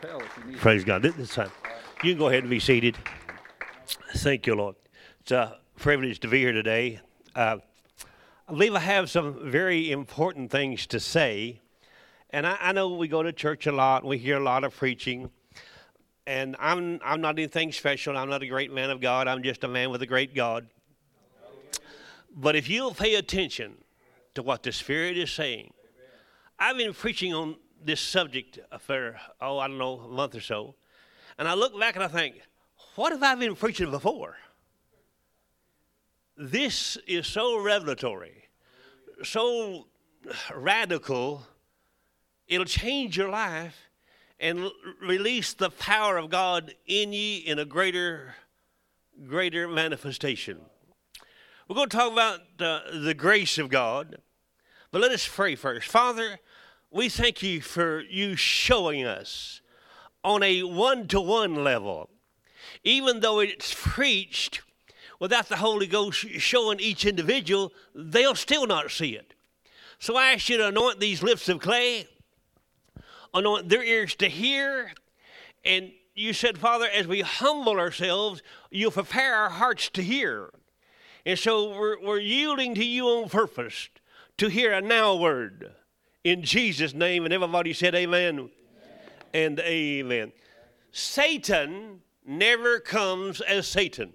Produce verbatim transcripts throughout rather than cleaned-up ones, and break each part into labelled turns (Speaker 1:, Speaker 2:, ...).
Speaker 1: Praise God. This time, you can go ahead and be seated. Thank you, Lord. It's a privilege to be here today. Uh, I believe I have some very important things to say. And I, I know we go to church a lot, and we hear a lot of preaching. And I'm I'm not anything special. I'm not a great man of God. I'm just a man with a great God. But if you'll pay attention to what the Spirit is saying, I've been preaching on this subject for, oh, I don't know, a month or so. And I look back and I think, what have I been preaching before? This is so revelatory, so radical, it'll change your life and l- release the power of God in you in a greater, greater manifestation. We're going to talk about uh, the grace of God, but let us pray first. Father, we thank you for you showing us on a one-to-one level, even though it's preached without the Holy Ghost showing each individual, they'll still not see it. So I ask you to anoint these lips of clay, anoint their ears to hear, and you said, Father, as we humble ourselves, you'll prepare our hearts to hear. And so we're, we're yielding to you on purpose to hear a now word. In Jesus' name, and everybody said amen, amen. And amen. Satan never comes as Satan.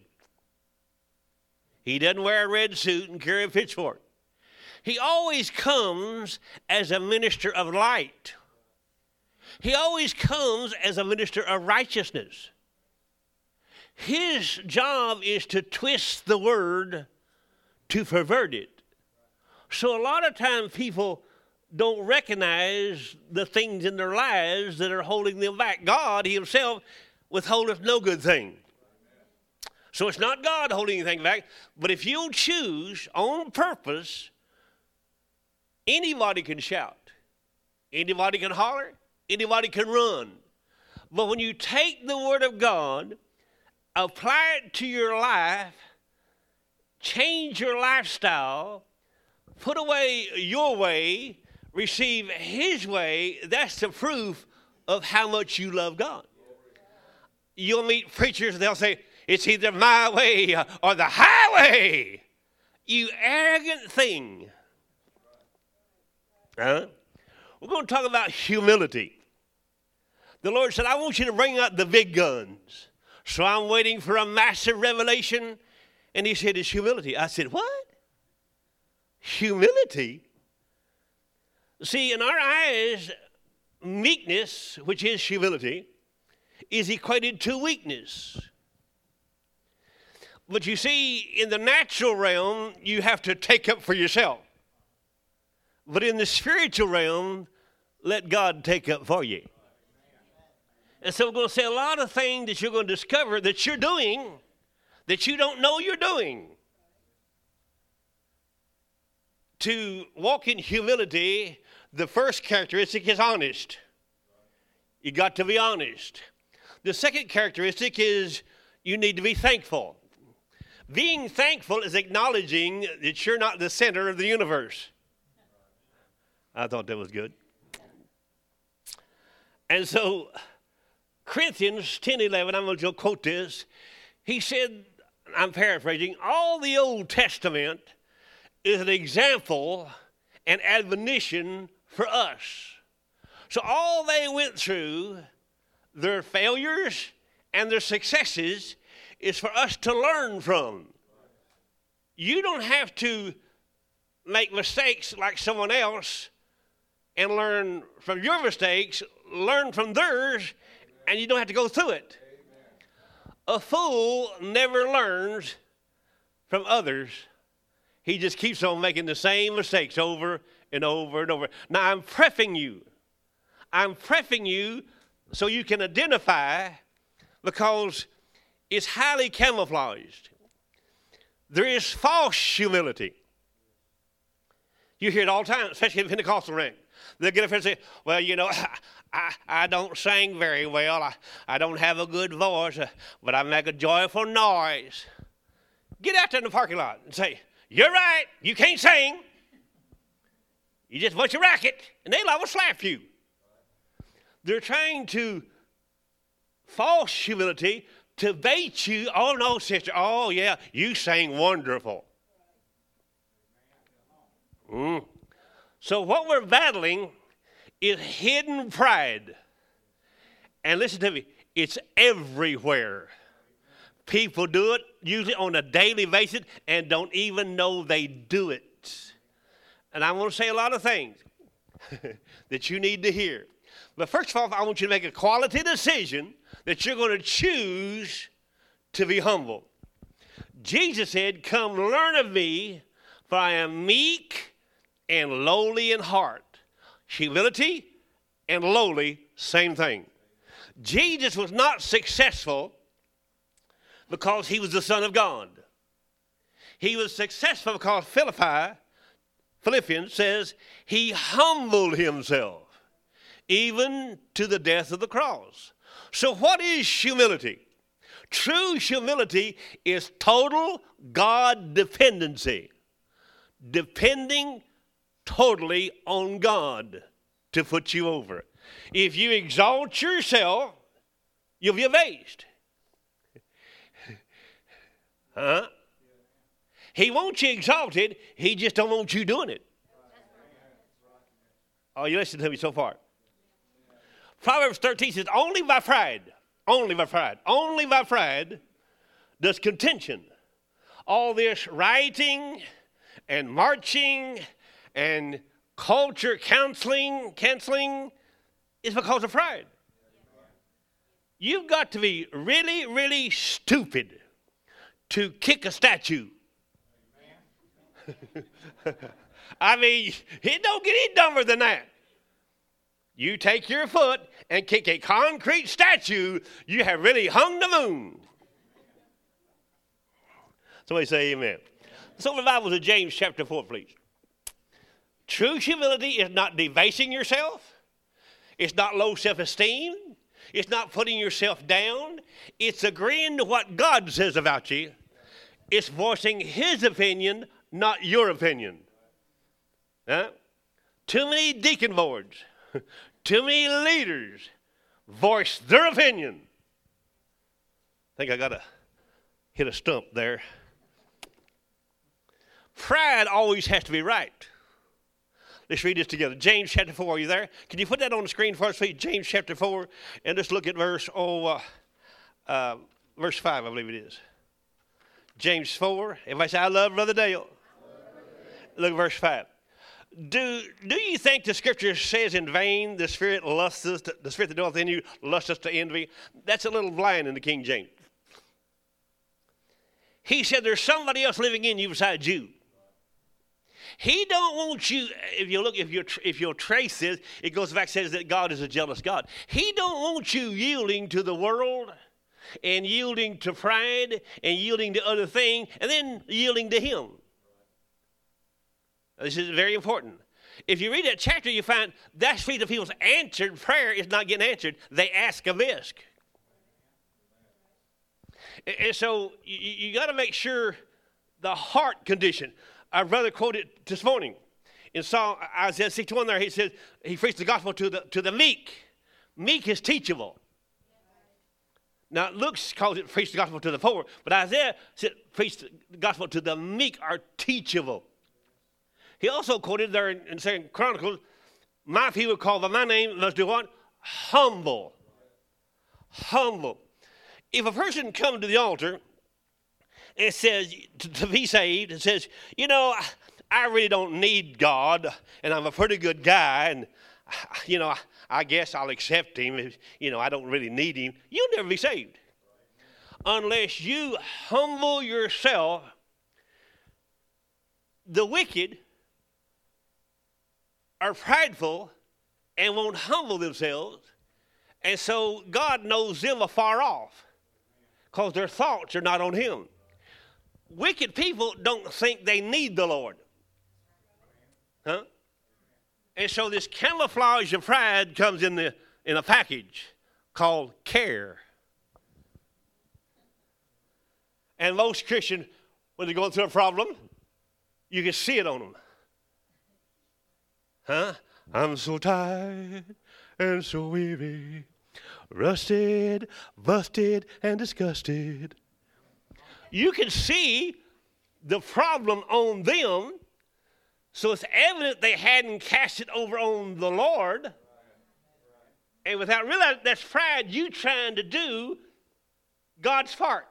Speaker 1: He doesn't wear a red suit and carry a pitchfork. He always comes as a minister of light. He always comes as a minister of righteousness. His job is to twist the word to pervert it. So a lot of times people don't recognize the things in their lives that are holding them back. God himself withholdeth no good thing. So it's not God holding anything back, but if you choose on purpose, anybody can shout, anybody can holler, anybody can run. But when you take the word of God, apply it to your life, change your lifestyle, put away your way, receive his way, that's the proof of how much you love God. You'll meet preachers and they'll say, it's either my way or the highway. You arrogant thing. Huh? We're going to talk about humility. The Lord said, I want you to bring out the big guns. So I'm waiting for a massive revelation. And he said, it's humility. I said, what? Humility? See, in our eyes, meekness, which is humility, is equated to weakness. But you see, in the natural realm, you have to take up for yourself. But in the spiritual realm, let God take up for you. And so we're going to say a lot of things that you're going to discover that you're doing that you don't know you're doing. To walk in humility, the first characteristic is honest. You got to be honest. The second characteristic is you need to be thankful. Being thankful is acknowledging that you're not the center of the universe. I thought that was good. And so, Corinthians ten eleven, I'm going to quote this. He said, I'm paraphrasing, all the Old Testament is an example and admonition for us. So all they went through, their failures and their successes, is for us to learn from. You don't have to make mistakes like someone else and learn from your mistakes, learn from theirs, and you don't have to go through it. A fool never learns from others. He just keeps on making the same mistakes over and over and over. Now, I'm prepping you. I'm prepping you so you can identify, because it's highly camouflaged. There is false humility. You hear it all the time, especially in the Pentecostal rank. They'll get up and say, well, you know, I, I don't sing very well. I, I don't have a good voice, uh, but I make a joyful noise. Get out there in the parking lot and say, you're right, you can't sing. You just a bunch of racket, and they will slap you. They're trying to false humility to bait you. Oh, no, sister. Oh, yeah, you sang wonderful. Mm. So what we're battling is hidden pride. And listen to me, it's everywhere. People do it usually on a daily basis and don't even know they do it. And I want to say a lot of things that you need to hear. But first of all, I want you to make a quality decision that you're going to choose to be humble. Jesus said, come learn of me, for I am meek and lowly in heart. Humility and lowly, same thing. Jesus was not successful because he was the Son of God. He was successful because Philippi, Philippians says he humbled himself even to the death of the cross. So what is humility? True humility is total God dependency, depending totally on God to put you over. If you exalt yourself, you'll be amazed. Huh? He wants you exalted. He just don't want you doing it. Oh, you listen to me so far. Proverbs thirteen says, only by pride, only by pride, only by pride does contention. All this rioting and marching and culture counseling, canceling is because of pride. You've got to be really, really stupid to kick a statue. I mean, it don't get any dumber than that. You take your foot and kick a concrete statue, you have really hung the moon. Somebody say amen. Let's open the Bible to James chapter four, please. True humility is not debasing yourself. It's not low self-esteem. It's not putting yourself down. It's agreeing to what God says about you. It's voicing his opinion, not your opinion. Huh? Too many deacon boards, too many leaders voice their opinion. I think I got to hit a stump there. Pride always has to be right. Let's read this together. James chapter four, are you there? Can you put that on the screen for us, please? James chapter four, and let's look at verse, oh, uh, uh, verse five, I believe it is. James four, everybody say, I love Brother Dale. Look at verse five. Do, do you think the scripture says in vain, the spirit lusteth, to, the spirit that dwelleth in you lusteth to envy? That's a little blind in the King James. He said there's somebody else living in you besides you. He don't want you, if you look, if you if you'll trace this, it goes back, says that God is a jealous God. He don't want you yielding to the world and yielding to pride and yielding to other things and then yielding to him. This is very important. If you read that chapter, you find that's why the people's answered prayer is not getting answered. They ask a risk. And so you, you got to make sure the heart condition. Our brother quoted this morning in Psalm Isaiah sixty-one. There he says he preached the gospel to the to the meek. Meek is teachable. Now Luke calls it preach the gospel to the poor, but Isaiah said preach the gospel to the meek are teachable. He also quoted there in, in Second Chronicles, my people called by my name must do what? Humble. Humble. If a person comes to the altar and says, to, to be saved, and says, you know, I, I really don't need God, and I'm a pretty good guy, and, you know, I, I guess I'll accept him if, you know, I don't really need him, you'll never be saved. Unless you humble yourself. The wicked are prideful and won't humble themselves, and so God knows them afar off because their thoughts are not on him. Wicked people don't think they need the Lord. Huh? And so this camouflage of pride comes in the in a package called care. And most Christians, when they're going through a problem, you can see it on them. Huh? I'm so tired and so weary. Rusted, busted, and disgusted. You can see the problem on them, so it's evident they hadn't cast it over on the Lord. And without realizing that's pride, you trying to do God's part.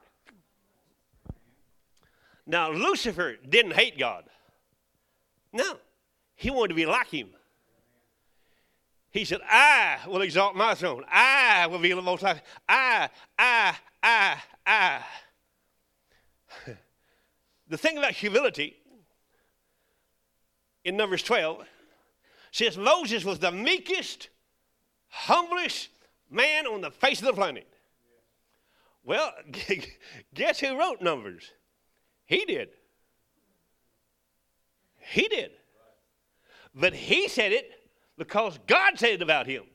Speaker 1: Now, Lucifer didn't hate God. No, he wanted to be like him. He said, I will exalt my throne. I will be the most high. I, I, I, I. The thing about humility in Numbers twelve says Moses was the meekest, humblest man on the face of the planet. Well, guess who wrote Numbers? He did. He did. But he said it because God said it about him.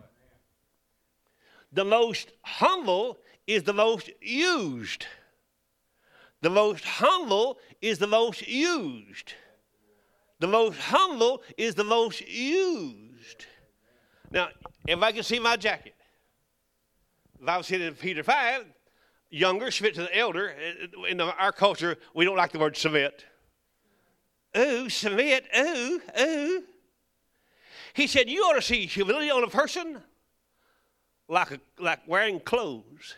Speaker 1: The most humble is the most used. The most humble is the most used. The most humble is the most used. Now, if I can see my jacket, the Bible said in Peter five, younger submit to the elder. In our culture, we don't like the word submit. Oh, submit, oh, oh. He said, you ought to see humility on a person like, a, like wearing clothes.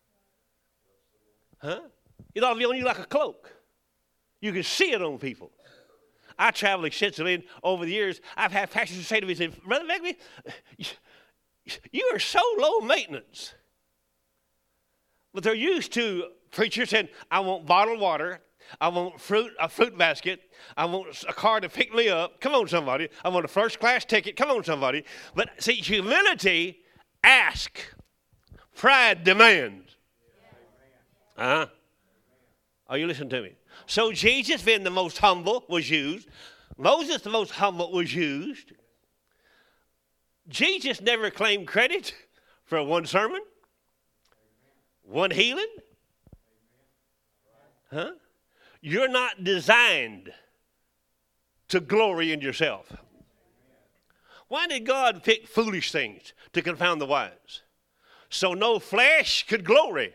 Speaker 1: Huh? It ought to be on you like a cloak. You can see it on people. I travel extensively, and over the years, I've had pastors say to me, say, Brother Begbie, you are so low maintenance. But they're used to preachers saying, I want bottled water, I want fruit, a fruit basket, I want a car to pick me up. Come on, somebody. I want a first class ticket. Come on, somebody. But see, humility asks, pride demands. Uh-huh. Are you listening to me? So Jesus, being the most humble, was used. Moses, the most humble, was used. Jesus never claimed credit for one sermon, one healing. Huh? You're not designed to glory in yourself. Why did God pick foolish things to confound the wise? So no flesh could glory.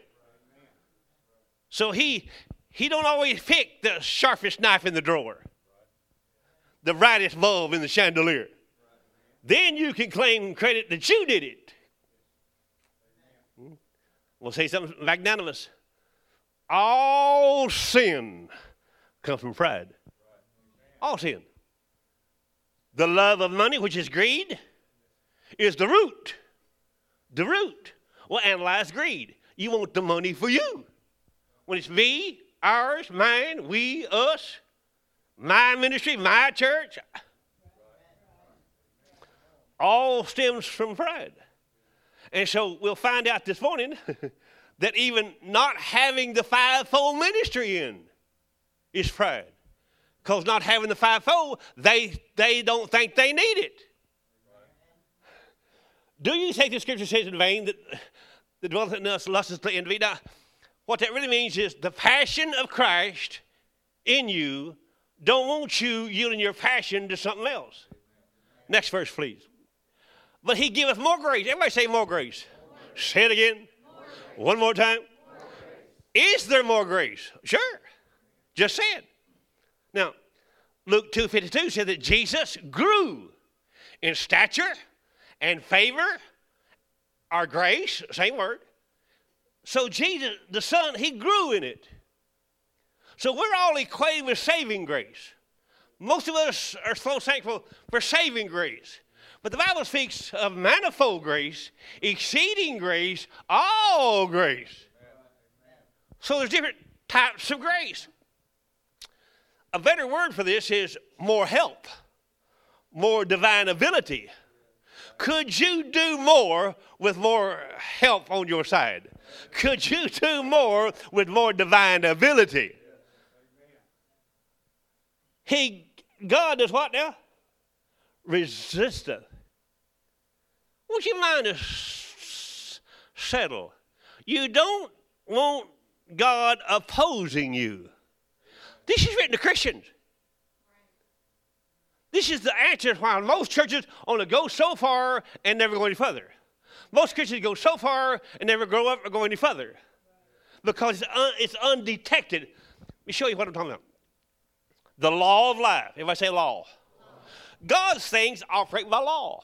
Speaker 1: So he... He don't always pick the sharpest knife in the drawer, the brightest bulb in the chandelier. Then you can claim credit that you did it. We'll say something magnanimous. All sin comes from pride. All sin. The love of money, which is greed, is the root. The root. Well, analyze greed. You want the money for you. When it's me, ours, mine, we, us, my ministry, my church, all stems from pride. And so we'll find out this morning that even not having the fivefold ministry in is pride. Because not having the fivefold, they, they don't think they need it. Do you think the scripture says in vain that the dwelleth in us lusteth envy? Now, what that really means is the passion of Christ in you don't want you yielding your passion to something else. Next verse, please. But he giveth more grace. Everybody say more grace. More grace. Say it again. More One more time. More is there more grace? Sure. Just say it. Now, Luke two fifty-two said that Jesus grew in stature and favor, or grace, same word. So Jesus, the Son, he grew in it. So we're all equated with saving grace. Most of us are so thankful for saving grace. But the Bible speaks of manifold grace, exceeding grace, all grace. So there's different types of grace. A better word for this is more help, more divine ability. Could you do more with more help on your side? Could you do more with more divine ability? He, God does what now? Resisteth. Won't your mind to s- settle? You don't want God opposing you. This is written to Christians. This is the answer why most churches only go so far and never go any further. Most Christians go so far and never grow up or go any further because it's, un, it's undetected. Let me show you what I'm talking about. The law of life. Everybody say law. law. God's things operate by law.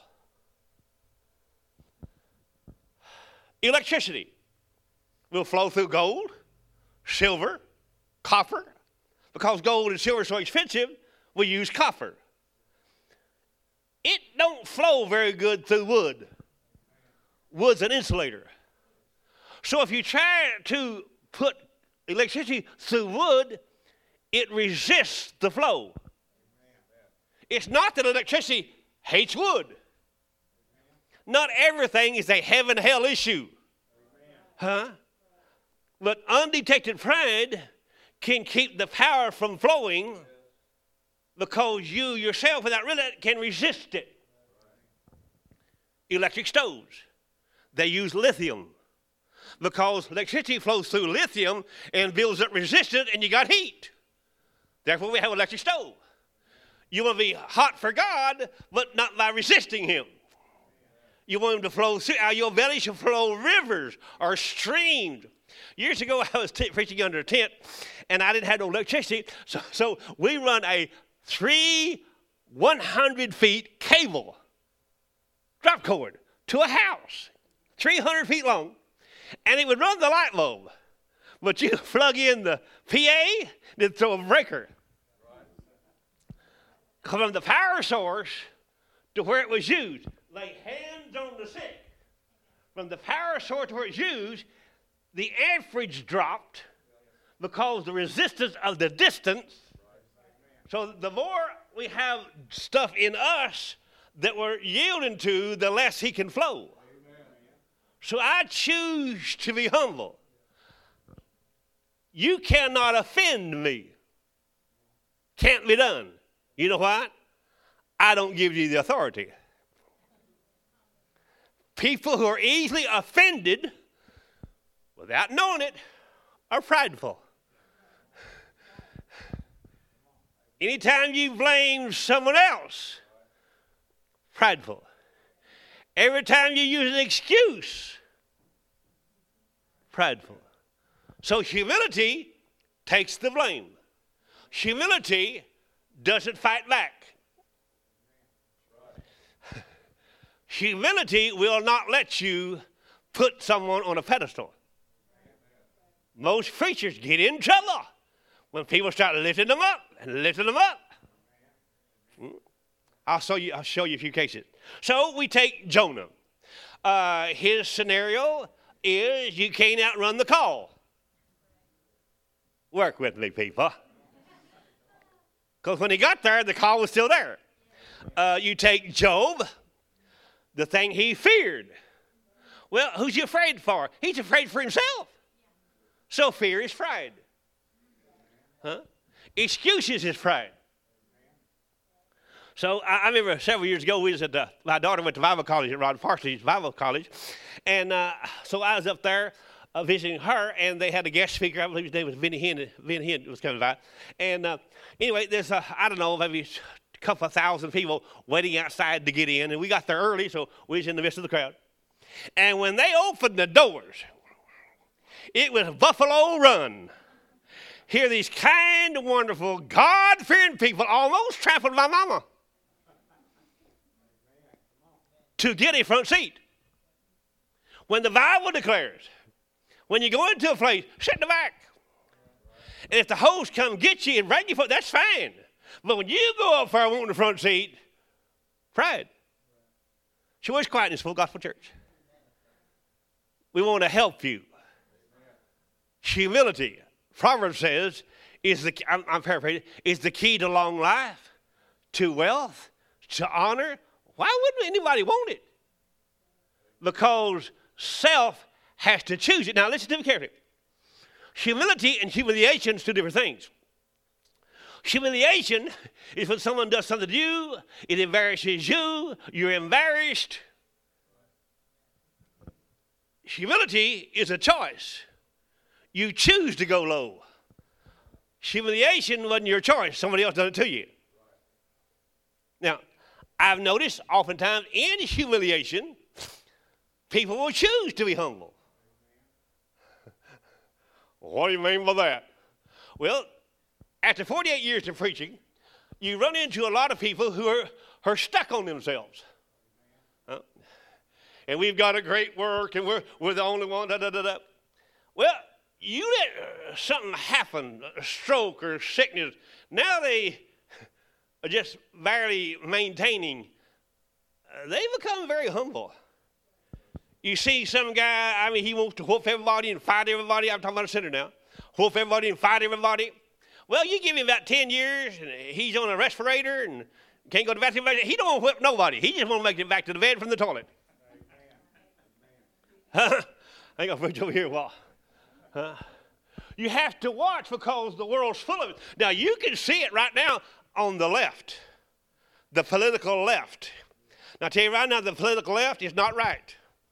Speaker 1: Electricity will flow through gold, silver, copper. Because gold and silver are so expensive, we use copper. It don't flow very good through wood. Wood's an insulator. So if you try to put electricity through wood, it resists the flow. It's not that electricity hates wood. Not everything is a heaven-hell issue. Huh? But undetected pride can keep the power from flowing because you yourself, without really, can resist it. Electric stoves, they use lithium because electricity flows through lithium and builds up resistance and you got heat. Therefore, we have an electric stove. You want to be hot for God, but not by resisting him. You want him to flow through. Out of your belly shall flow rivers or streams. Years ago, I was t- preaching under a tent, and I didn't have no electricity, so, so we run a three one hundred feet cable, drop cord, to a house, three hundred feet long, and it would run the light bulb. But you plug in the P A, then throw a breaker. From the power source to where it was used, lay hands on the sick. From the power source to where it's used, the average dropped because the resistance of the distance. So the more we have stuff in us that we're yielding to, the less he can flow. So I choose to be humble. You cannot offend me. Can't be done. You know what? I don't give you the authority. People who are easily offended without knowing it are prideful. Anytime you blame someone else, prideful. Every time you use an excuse, prideful. So humility takes the blame. Humility doesn't fight back. Humility will not let you put someone on a pedestal. Most preachers get in trouble when people start lifting them up and lifting them up. I'll show you, I'll show you a few cases. So we take Jonah. Uh, his scenario is you can't outrun the call. Work with me, people. Because when he got there, the call was still there. Uh, you take Job, the thing he feared. Well, who's he afraid for? He's afraid for himself. So fear is pride. Huh? Excuses is pride. So I, I remember several years ago, we was at the, my daughter went to Bible college at Rod Parsons Bible College. And uh, so I was up there uh, visiting her, and they had a guest speaker. I believe his name was Vinny Hinn. Vinny Hinn was coming by. And uh, anyway, there's, uh, I don't know, maybe a couple of thousand people waiting outside to get in. And we got there early, so we was in the midst of the crowd. And when they opened the doors, it was Buffalo Run. Here these kind, wonderful, God-fearing people almost trampled my mama to get a front seat. When the Bible declares, when you go into a place, sit in the back. And if the host come get you and bring you foot, that's fine. But when you go up there wanting the front seat, pride. So where's quietness, full gospel church? We want to help you. Humility, Proverbs says, is the I'm, I'm paraphrasing, is the key to long life, to wealth, to honor. Why wouldn't anybody want it? Because self has to choose it. Now listen to me carefully. Humility and humiliation is two different things. Humiliation is when someone does something to you, it embarrasses you, you're embarrassed. Humility is a choice. You choose to go low. Humiliation wasn't your choice. Somebody else done it to you. Now, I've noticed oftentimes in humiliation, people will choose to be humble. What do you mean by that? Well, after forty-eight years of preaching, you run into a lot of people who are, are stuck on themselves. Uh, and we've got a great work, and we're, we're the only one, da, da, da, da. Well, you let uh, something happen, a stroke or sickness, now they are just barely maintaining. Uh, they become very humble. You see some guy, I mean, he wants to whoop everybody and fight everybody. I'm talking about a sinner now. Whoop everybody and fight everybody. Well, you give him about ten years, and he's on a respirator and can't go to the bathroom. He don't want to whip nobody. He just want to make it back to the bed from the toilet. Huh? I ain't going to preach over here a while. Huh? You have to watch because the world's full of it. Now, you can see it right now on the left, the political left. Now, I tell you right now, the political left is not right.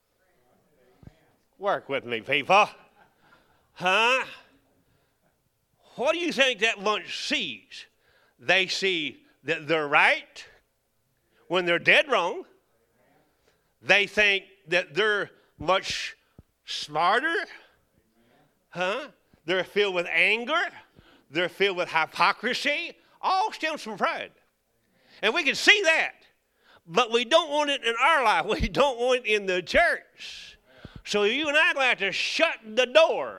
Speaker 1: Work with me, people. Huh? What do you think that bunch sees? They see that they're right when they're dead wrong. They think that they're much smarter. Huh? They're filled with anger. They're filled with hypocrisy. All stems from pride. And we can see that. But we don't want it in our life. We don't want it in the church. So you and I are going to have to shut the door.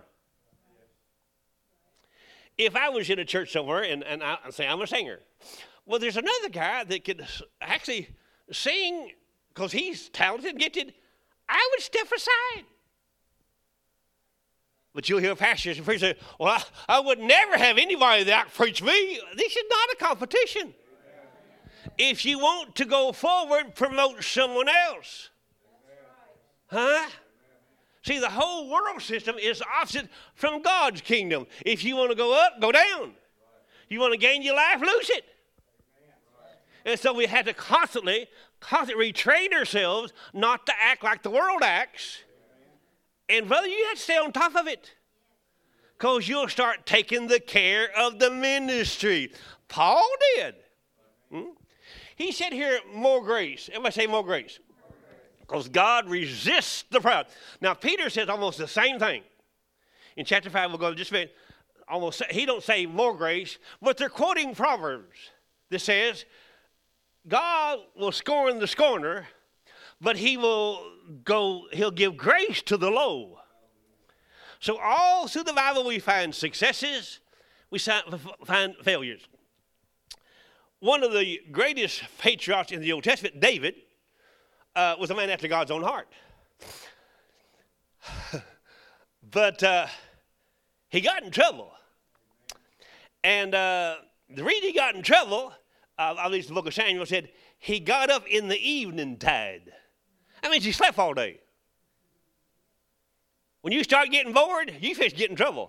Speaker 1: If I was in a church somewhere and, and I say I'm a singer, well, there's another guy that could actually sing because he's talented and gifted, I would step aside. But you'll hear pastors and preachers say, well, I, I would never have anybody that preach me. This is not a competition. If you want to go forward, promote someone else. Huh? See, the whole world system is opposite from God's kingdom. If you want to go up, go down. You want to gain your life, lose it. And so we have to constantly, constantly retrain ourselves not to act like the world acts. And brother, you have to stay on top of it. Because you'll start taking the care of the ministry. Paul did. Hmm? He said here, more grace. Everybody say more grace. Because God resists the proud. Now, Peter says almost the same thing. In chapter five, we'll go to just a minute. Almost, he don't say more grace, but they're quoting Proverbs that says, God will scorn the scorner, but he will go, he'll give grace to the low. So all through the Bible, we find successes, we find failures. One of the greatest patriots in the Old Testament, David, Uh, was a man after God's own heart. But uh, he got in trouble. And uh, the reason he got in trouble, uh, at least the book of Samuel said, he got up in the evening tide. That means he slept all day. When you start getting bored, you just get in trouble.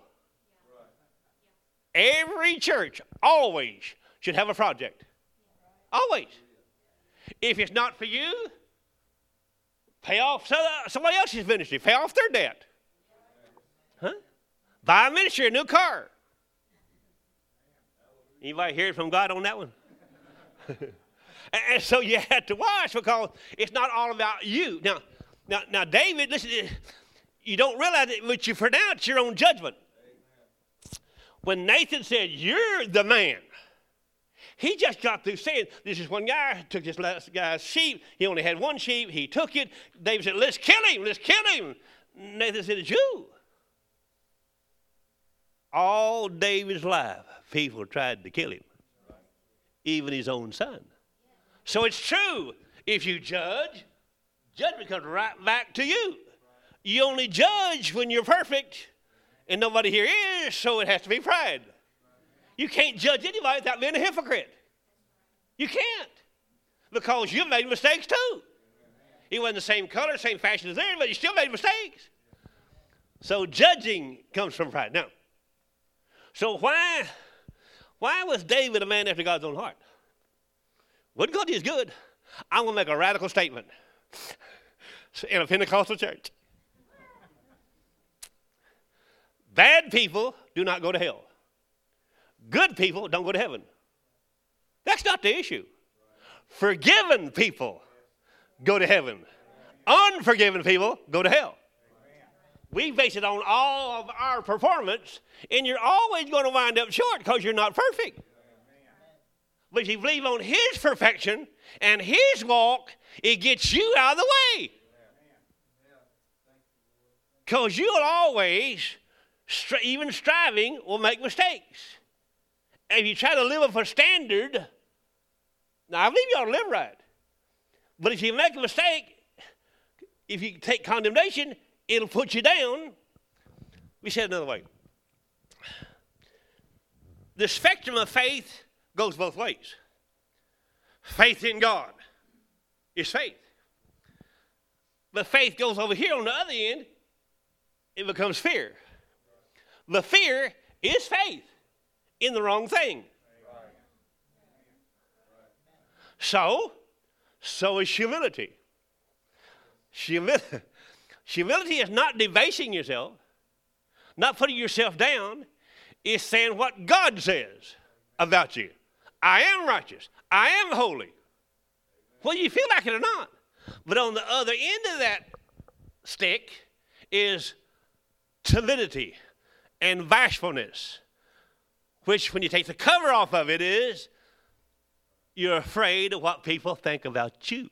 Speaker 1: Every church always should have a project. Always. If it's not for you, pay off somebody else's ministry. Pay off their debt. Huh? Buy a ministry a new car. Anybody hear from God on that one? And so you have to watch because it's not all about you. Now, now, now, David, listen, you don't realize it, but you pronounce your own judgment. When Nathan said, you're the man, he just got through saying, this is one guy, took this last guy's sheep. He only had one sheep. He took it. David said, let's kill him. Let's kill him. Nathan said, it's you. All David's life, people tried to kill him. Even his own son. So it's true. If you judge, judgment comes right back to you. You only judge when you're perfect, and nobody here is, so it has to be pride. You can't judge anybody without being a hypocrite. You can't. Because you made mistakes too. He wasn't the same color, same fashion as theirs, but you still made mistakes. So judging comes from pride. Now, so why, why was David a man after God's own heart? What God is good. I'm going to make a radical statement in a Pentecostal church. Bad people do not go to hell. Good people don't go to heaven. That's not the issue. Forgiven people go to heaven. Unforgiving people go to hell. We base it on all of our performance, and you're always going to wind up short because you're not perfect. But if you believe on his perfection and his walk, it gets you out of the way. Because you'll always, even striving, will make mistakes. And if you try to live up a standard, now I believe you ought to live right. But if you make a mistake, if you take condemnation, it'll put you down. Let me say it another way. The spectrum of faith goes both ways. Faith in God is faith. But faith goes over here on the other end, it becomes fear. The fear is faith in the wrong thing. So, so is humility. Humility. Humility is not debasing yourself, not putting yourself down. It's saying what God says about you. I am righteous. I am holy. Whether you feel like it or not. But on the other end of that stick is timidity and bashfulness, which when you take the cover off of it is you're afraid of what people think about you.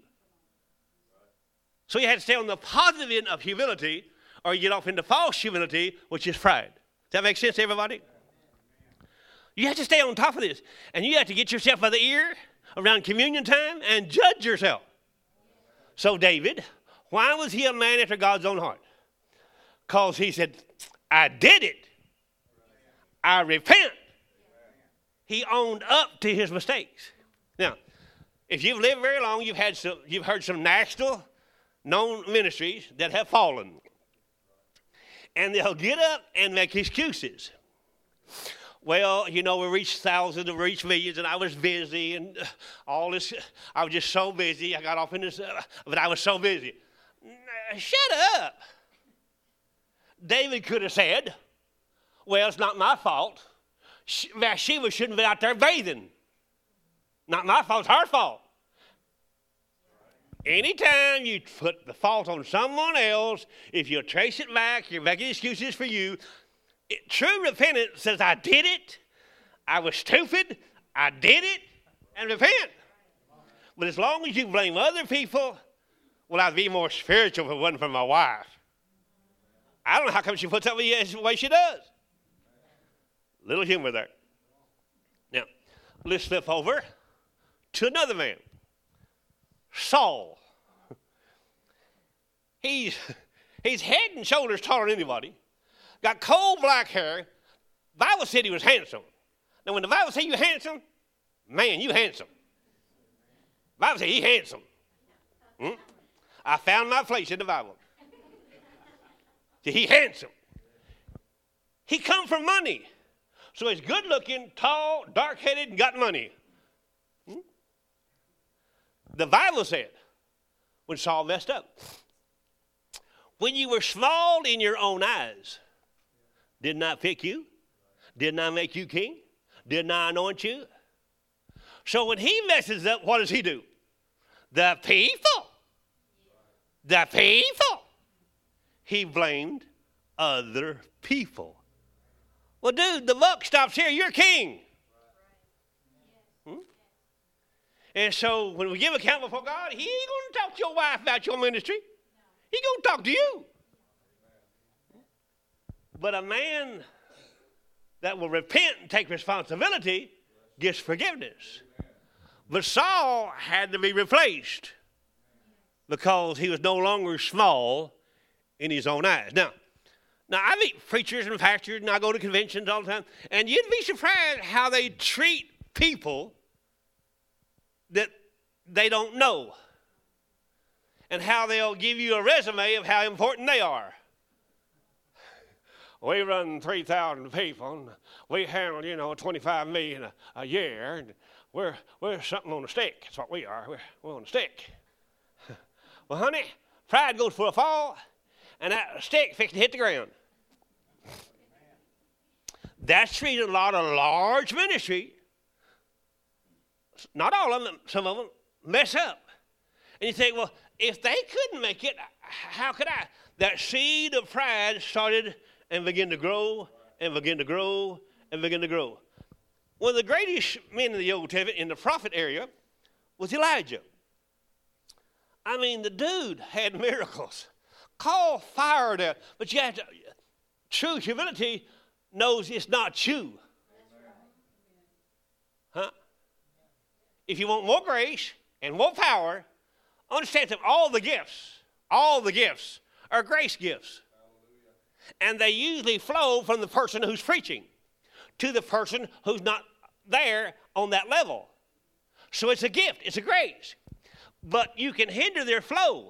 Speaker 1: So you have to stay on the positive end of humility, or you get off into false humility, which is pride. Does that make sense to everybody? You have to stay on top of this. And you have to get yourself by the ear around communion time and judge yourself. So David, why was he a man after God's own heart? Because he said, I did it. I repent. He owned up to his mistakes. Now, if you've lived very long, you've had some, you've heard some national known ministries that have fallen. And they'll get up and make excuses. Well, you know, we reached thousands, we reached millions, and I was busy, and all this, I was just so busy. I got off in this, uh, but I was so busy. Shut up. David could have said, well, it's not my fault. Bathsheba shouldn't be out there bathing. Not my fault, it's her fault. Anytime you put the fault on someone else, if you trace it back, you're making excuses for you. It, true repentance says, I did it, I was stupid, I did it, and repent. But as long as you blame other people, well, I'd be more spiritual if it wasn't for my wife. I don't know how come she puts up with you the way she does. Little humor there. Now, let's flip over to another man. Saul. He's, he's head and shoulders taller than anybody. Got coal black hair. Bible said he was handsome. Now, when the Bible says you're handsome, man, you handsome. Bible said he handsome. Hmm? I found my place in the Bible. See, he handsome. He come from money. So he's good looking, tall, dark-headed, and got money. Hmm? The Bible said, when Saul messed up, when you were small in your own eyes, did not pick you? Did not make you king? Did not anoint you? So when he messes up, what does he do? The people. The people. He blamed other people. Well, dude, the buck stops here. You're king. Hmm? And so when we give account before God, he ain't going to talk to your wife about your ministry. He's going to talk to you. But a man that will repent and take responsibility gets forgiveness. But Saul had to be replaced because he was no longer small in his own eyes. Now, now I meet preachers and pastors, and I go to conventions all the time, and you'd be surprised how they treat people that they don't know, and how they'll give you a resume of how important they are. We run three thousand people, and we handle, you know, twenty-five million a, a year, and we're, we're something on a stick. That's what we are. We're, we're on a stick. Well, honey, pride goes for a fall, and that stick fixed to hit the ground. That's the reason a lot of large ministry, not all of them, some of them, mess up. And you think, well, if they couldn't make it, how could I? That seed of pride started and began to grow and began to grow and began to grow. One of the greatest men in the Old Testament in the prophet area was Elijah. I mean, the dude had miracles. Call fire down. But you have to, true humility knows it's not you. Huh? If you want more grace and more power, understand that all the gifts, all the gifts are grace gifts. And they usually flow from the person who's preaching to the person who's not there on that level. So it's a gift, it's a grace. But you can hinder their flow.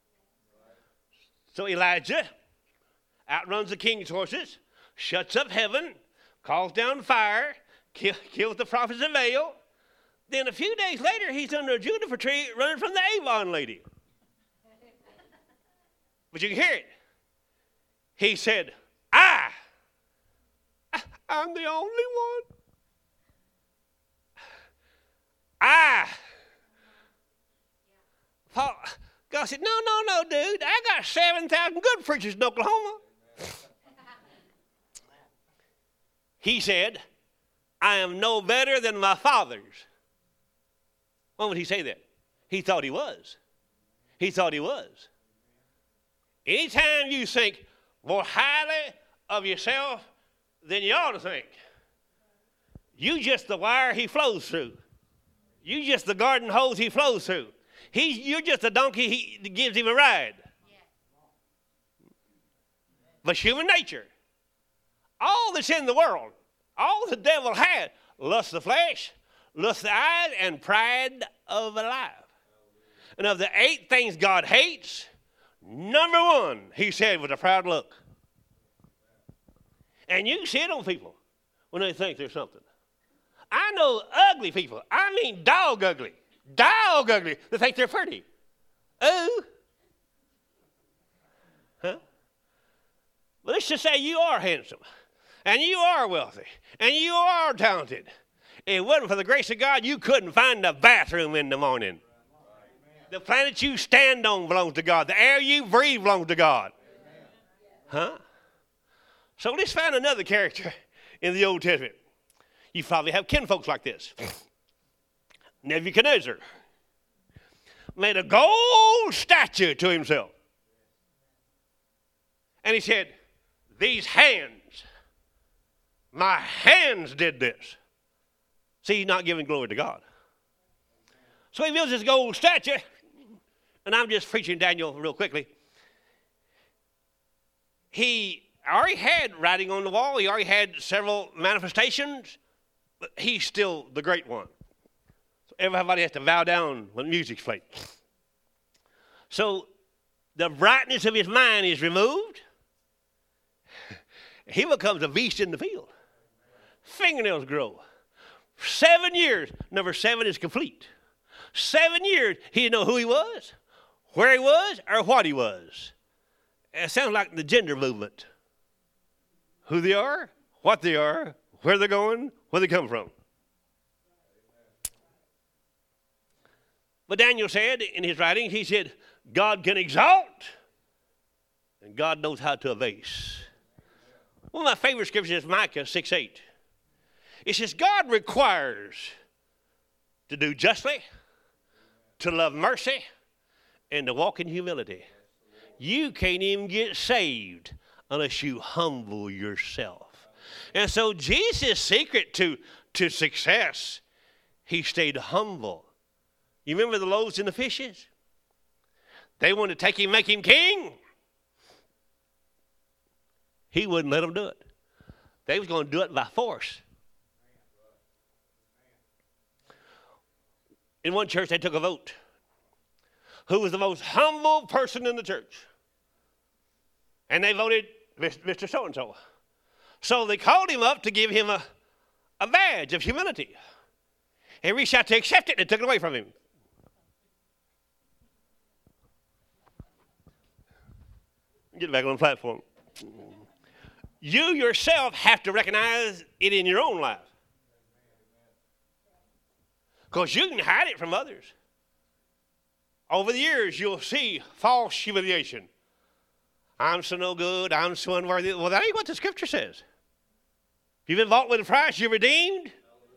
Speaker 1: So Elijah outruns the king's horses, shuts up heaven, calls down fire, kill, kills the prophets of Baal. Then a few days later, he's under a juniper tree running from the Avon lady. But you can hear it. He said, I, I'm the only one. I. Paul, God said, no, no, no, dude. I got seven thousand good preachers in Oklahoma. He said, I am no better than my fathers. When would he say that? He thought he was. He thought he was. Anytime you think more highly of yourself than you ought to think, you just the wire he flows through. You just the garden hose he flows through. He's, you're just a donkey he gives him a ride. But human nature, all that's in the world, all the devil had, lust of the flesh, lust of the eyes, and pride of the life. And of the eight things God hates, number one, he said, was a proud look. And you can see it on people when they think there's something. I know ugly people. I mean dog ugly. Dog ugly. They think they're pretty. Oh. Huh? Well, let's just say you are handsome. And you are wealthy. And you are talented. If it wasn't for the grace of God, you couldn't find a bathroom in the morning. The planet you stand on belongs to God. The air you breathe belongs to God. Huh? So let's find another character in the Old Testament. You probably have kinfolks like this. Nebuchadnezzar made a gold statue to himself. And he said, these hands, my hands did this. See, he's not giving glory to God. So he builds this gold statue, and I'm just preaching Daniel real quickly. He already had writing on the wall. He already had several manifestations, but he's still the great one. So everybody has to bow down when music's played. So the brightness of his mind is removed. He becomes a beast in the field. Fingernails grow. Seven years. Number seven is complete. Seven years, he didn't know who he was, where he was, or what he was. It sounds like the gender movement. Who they are, what they are, where they're going, where they come from. But Daniel said in his writings, he said, God can exalt, and God knows how to abase. One of my favorite scriptures is Micah six eight. It says, God requires to do justly, to love mercy, and to walk in humility. You can't even get saved unless you humble yourself. And so Jesus' secret to, to success, he stayed humble. You remember the loaves and the fishes? They wanted to take him, make him king. He wouldn't let them do it. They was going to do it by force. In one church, they took a vote. Who was the most humble person in the church? And they voted Mister So-and-so. So they called him up to give him a, a badge of humility. He reached out to accept it and took it away from him. Get back on the platform. You yourself have to recognize it in your own life. Because you can hide it from others. Over the years, you'll see false humiliation. I'm so no good. I'm so unworthy. Well, that ain't what the Scripture says. You've been bought with a price. You're redeemed.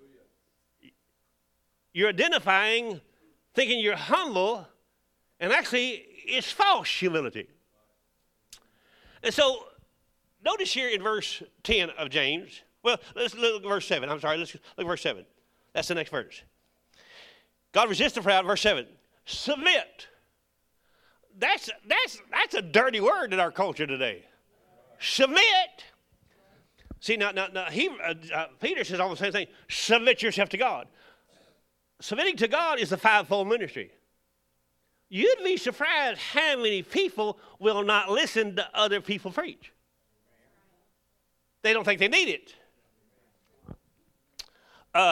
Speaker 1: You're identifying, thinking you're humble, and actually it's false humility. And so, notice here in verse ten of James. Well, let's look at verse seven. I'm sorry, let's look at verse seven. That's the next verse. God resists the proud, verse seven. Submit. That's, that's, that's a dirty word in our culture today. Submit. See, now, now, now he, uh, uh, Peter says all the same thing. Submit yourself to God. Submitting to God is the fivefold ministry. You'd be surprised how many people will not listen to other people preach. They don't think they need it. Uh,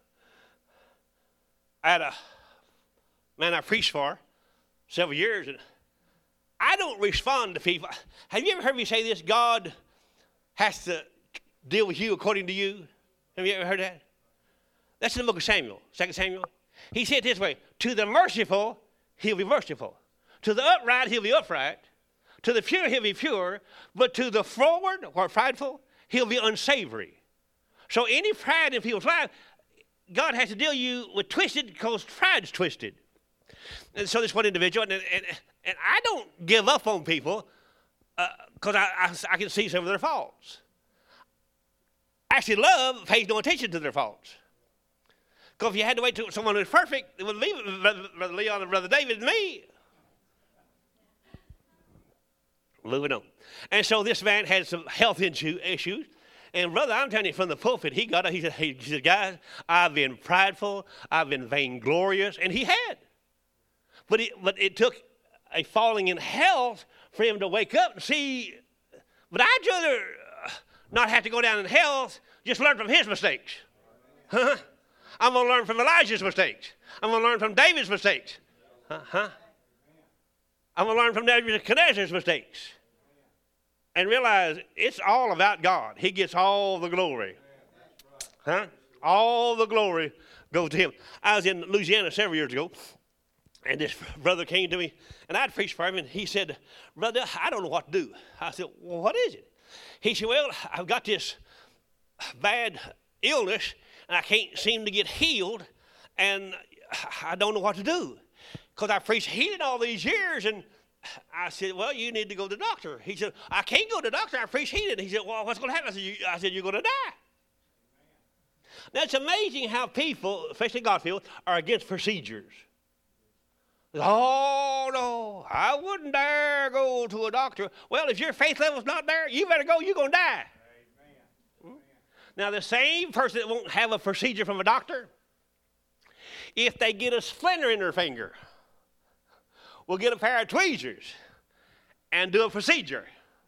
Speaker 1: I had a man I preached for several years, and I don't respond to people. Have you ever heard me say this? God has to deal with you according to you. Have you ever heard that? That's in the book of Samuel, Second Samuel. He said it this way: to the merciful, he'll be merciful. To the upright, he'll be upright. To the pure, he'll be pure. But to the froward or prideful, he'll be unsavory. So any pride in people's life, God has to deal you with twisted because pride's twisted. And so this one individual, and, and, and I don't give up on people because uh, I, I, I can see some of their faults. Actually, love pays no attention to their faults. Because if you had to wait till someone was perfect, it would be Brother, Brother Leon and Brother David and me. Moving on. And so this man had some health issues. And brother, I'm telling you, from the pulpit, he got up, he said, he said, guys, I've been prideful, I've been vainglorious, and he had. But it, but it took a falling in health for him to wake up and see. But I'd rather not have to go down in health, just learn from his mistakes. Huh? I'm going to learn from Elijah's mistakes. I'm going to learn from David's mistakes. Huh? I'm going to learn from Nebuchadnezzar's mistakes. And realize it's all about God. He gets all the glory. Huh? All the glory goes to him. I was in Louisiana several years ago, and this brother came to me, and I'd preached for him, and he said, brother, I don't know what to do. I said, well, what is it? He said, well, I've got this bad illness, and I can't seem to get healed, and I don't know what to do. Because I preached healing all these years, and I said, well, you need to go to the doctor. He said, I can't go to the doctor. I preach healing. He said, well, what's going to happen? I said, you, I said, you're going to die. Now, it's amazing how people, especially God-filled, are against procedures. Oh, no, I wouldn't dare go to a doctor. Well, if your faith level's not there, you better go. You're going to die. Amen. Now, the same person that won't have a procedure from a doctor, if they get a splinter in their finger, will get a pair of tweezers and do a procedure.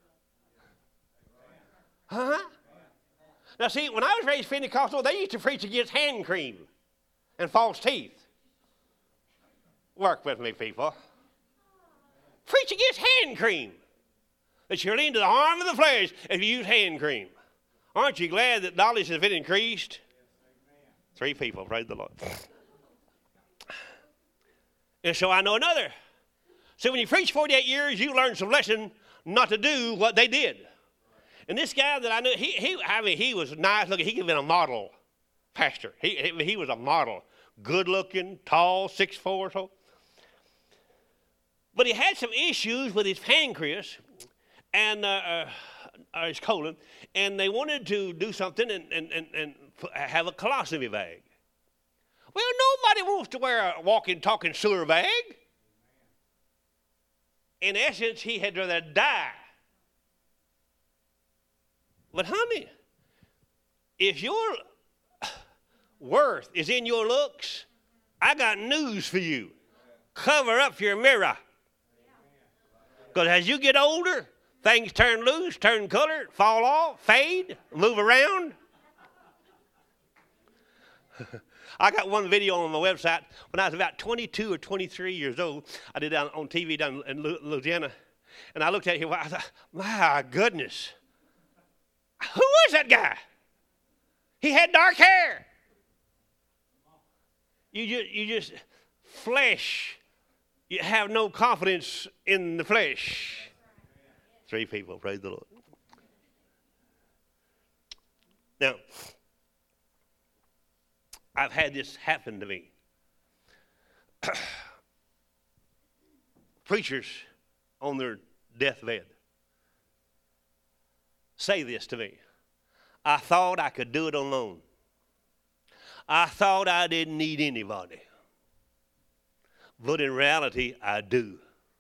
Speaker 1: Huh? Now, see, when I was raised Pentecostal, they used to preach against hand cream and false teeth. Work with me, people. Preach against hand cream. That you're into the harm of the flesh if you use hand cream. Aren't you glad that knowledge has been increased? Three people, praise the Lord. And so I know another. So when you preach forty-eight years, you learn some lesson not to do what they did. And this guy that I knew, he, he I mean, he was nice looking. He could have been a model pastor. He, he, he was a model. Good looking, tall, six foot four or so. But he had some issues with his pancreas and uh, uh, his colon, and they wanted to do something and, and, and, and have a colostomy bag. Well, nobody wants to wear a walking, talking sewer bag. In essence, he had rather die. But honey, if your worth is in your looks, I got news for you. Cover up your mirror. Because as you get older, things turn loose, turn color, fall off, fade, move around. I got one video on my website when I was about twenty-two or twenty-three years old. I did it on T V down in Louisiana. And I looked at him and I thought, my goodness. Who was that guy? He had dark hair. You just, you just flesh. you have no confidence in the flesh. Three people, praise the Lord. Now, I've had this happen to me. Preachers on their deathbed say this to me. I thought I could do it alone. I thought I didn't need anybody. But in reality, I do.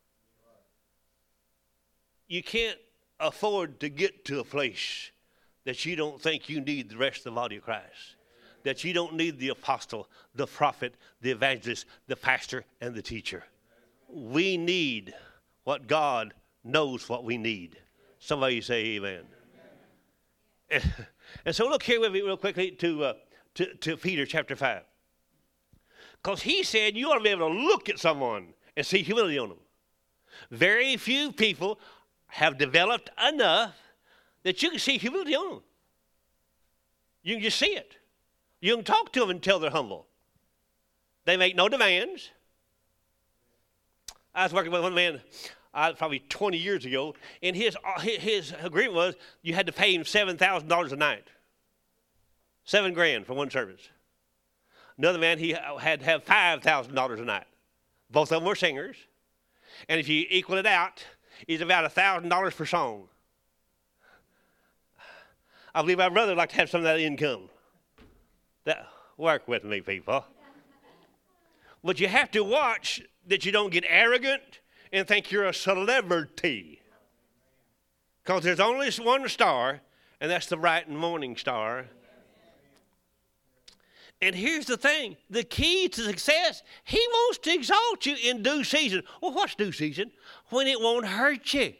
Speaker 1: You can't afford to get to a place that you don't think you need the rest of the body of Christ. That you don't need the apostle, the prophet, the evangelist, the pastor, and the teacher. We need what God knows what we need. Somebody say amen. And, and so look here with me real quickly to, uh, to, to Peter chapter five. Because he said you ought to be able to look at someone and see humility on them. Very few people have developed enough that you can see humility on them. You can just see it. You can talk to them until they're humble. They make no demands. I was working with one man uh, probably twenty years ago, and his, uh, his agreement was you had to pay him seven thousand dollars a night. Seven grand for one service. Another man, he had to have five thousand dollars a night. Both of them were singers. And if you equal it out, it's about one thousand dollars per song. I believe my brother would like to have some of that income. That, work with me, people. But you have to watch that you don't get arrogant and think you're a celebrity. Because there's only one star, and that's the bright and morning star. And here's the thing. The key to success, he wants to exalt you in due season. Well, what's due season? When it won't hurt you.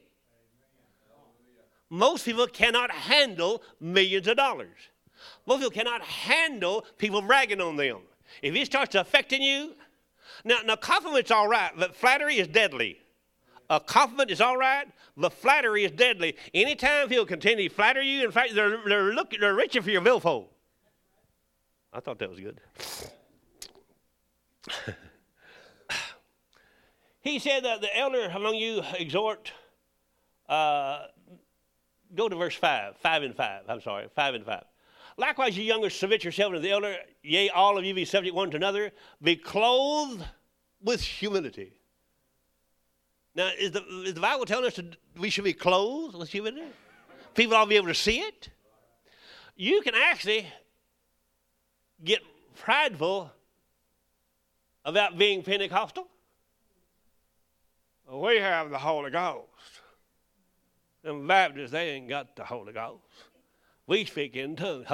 Speaker 1: Most people cannot handle millions of dollars. Most people cannot handle people bragging on them. If it starts affecting you, now, now compliment's all right, but flattery is deadly. A compliment is all right, but flattery is deadly. Anytime people continue to flatter you, in fact, they're, they're, looking, they're reaching for your billfold. I thought that was good. He said that the elder among you exhort, uh, go to verse five, five and five, I'm sorry, five and five. Likewise, you younger, submit yourself to the elder, yea, all of you be subject one to another, be clothed with humility. Now, is the, is the Bible telling us that we should be clothed with humility? People ought to be able to see it. You can actually get prideful about being Pentecostal. We have the Holy Ghost. Them Baptists, they ain't got the Holy Ghost. We speak in tongues.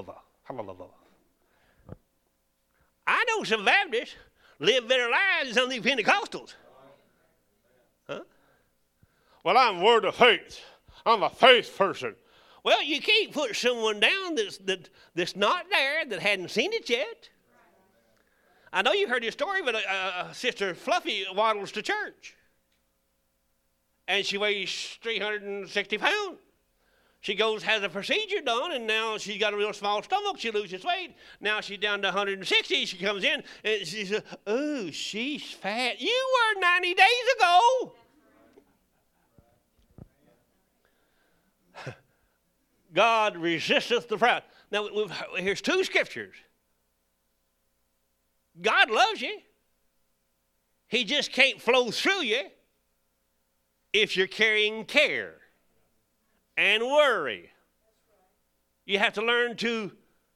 Speaker 1: I know some Baptists live better lives than some of these Pentecostals. Huh? Well, I'm word of faith. I'm a faith person. Well, you can't put someone down that's, that, that's not there, that hadn't seen it yet. I know you heard this story, but uh, uh, Sister Fluffy waddles to church. And she weighs three hundred sixty pounds. She goes, has a procedure done, and now she's got a real small stomach. She loses weight. Now she's down to one hundred sixty. She comes in, and she says, oh, she's fat. You were ninety days ago. God resisteth the proud. Now, we've, here's two scriptures. God loves you. He just can't flow through you if you're carrying care and worry. You have to learn to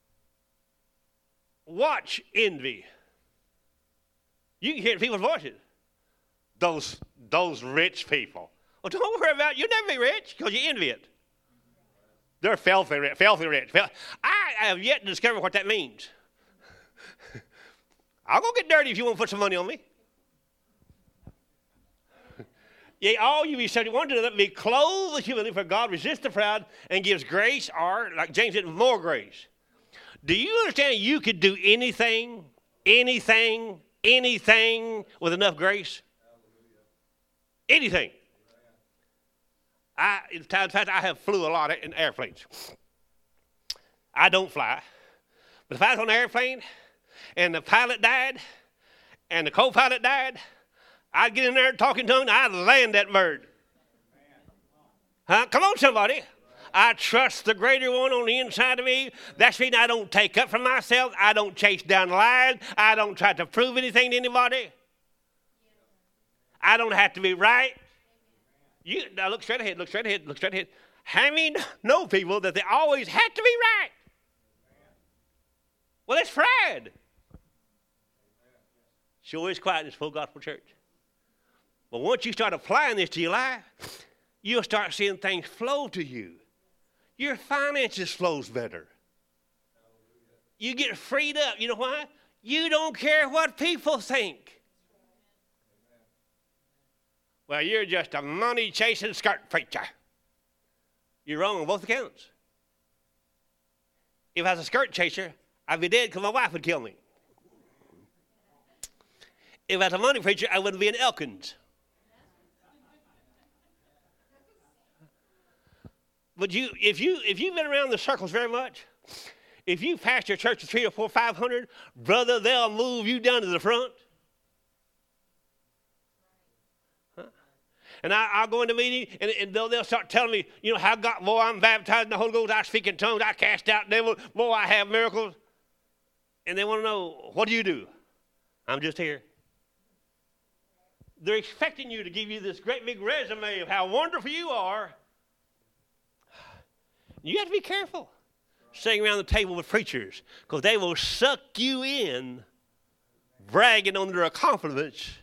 Speaker 1: watch envy. You can hear people's voices. Those, those rich people. Well, don't worry about it. You'll never be rich because you envy it. They're filthy rich. Filthy rich. I have yet to discover what that means. I'll go get dirty if you want to put some money on me. Yea, all you be subject one to another, be clothed with humility, for God resists the proud and gives grace, or, like James said, more grace. Do you understand you could do anything, anything, anything with enough grace? Anything. I, in fact, I have flew a lot in airplanes. I don't fly. But if I was on an airplane and the pilot died and the co-pilot died, I'd get in there talking tongues, I'd land that bird. Huh? Come on, somebody. I trust the greater one on the inside of me. That's the reason I don't take up for myself. I don't chase down lies. I don't try to prove anything to anybody. I don't have to be right. You now look straight ahead, look straight ahead, look straight ahead. How many know people that they always have to be right? Well, it's Fred. Sure is quiet in this full gospel church. But once you start applying this to your life, you'll start seeing things flow to you. Your finances flows better. You get freed up. You know why? You don't care what people think. Well, you're just a money-chasing skirt preacher. You're wrong on both accounts. If I was a skirt chaser, I'd be dead because my wife would kill me. If I was a money preacher, I wouldn't be in Elkins. But you, if you if you've been around the circles very much, if you pass your church to three or four, five hundred, brother, they'll move you down to the front. Huh? And I, I'll go into a meeting, and, and they'll, they'll start telling me, you know, how God, boy, I'm baptized in the Holy Ghost, I speak in tongues, I cast out devils, boy, I have miracles. And they want to know, what do you do? I'm just here. They're expecting you to give you this great big resume of how wonderful you are. You have to be careful sitting around the table with preachers, because they will suck you in, bragging on their accomplishments.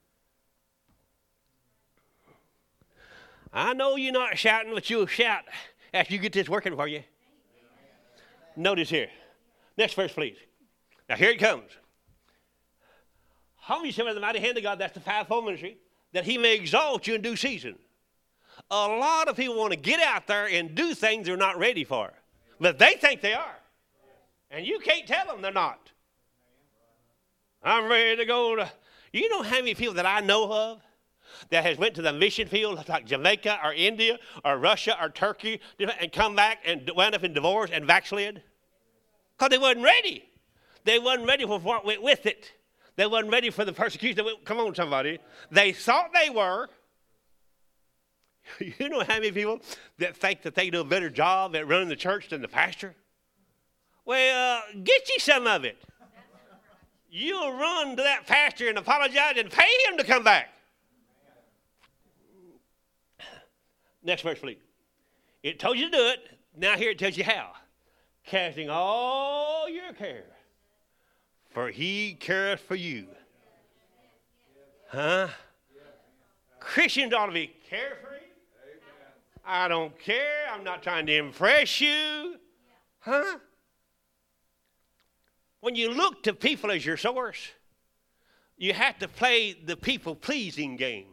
Speaker 1: I know you're not shouting, but you'll shout after you get this working for you. Notice here. Next verse, please. Now, here it comes. Humble yourself in the mighty hand of God. That's the fivefold ministry, that he may exalt you in due season. A lot of people want to get out there and do things they're not ready for. But they think they are. And you can't tell them they're not. I'm ready to go to... You know how many people that I know of that has went to the mission field like Jamaica or India or Russia or Turkey and come back and wound up in divorce and backslid? Because they wasn't ready. They wasn't ready for what went with it. They wasn't ready for the persecution. Come on, somebody. They thought they were. You know how many people that think that they do a better job at running the church than the pastor? Well, uh, get you some of it. You'll run to that pastor and apologize and pay him to come back. Next verse, please. It told you to do it. Now here it tells you how. Casting all your care, for he careth for you. Huh? Christians ought to be carefree. I don't care. I'm not trying to impress you. Huh? When you look to people as your source, you have to play the people-pleasing game.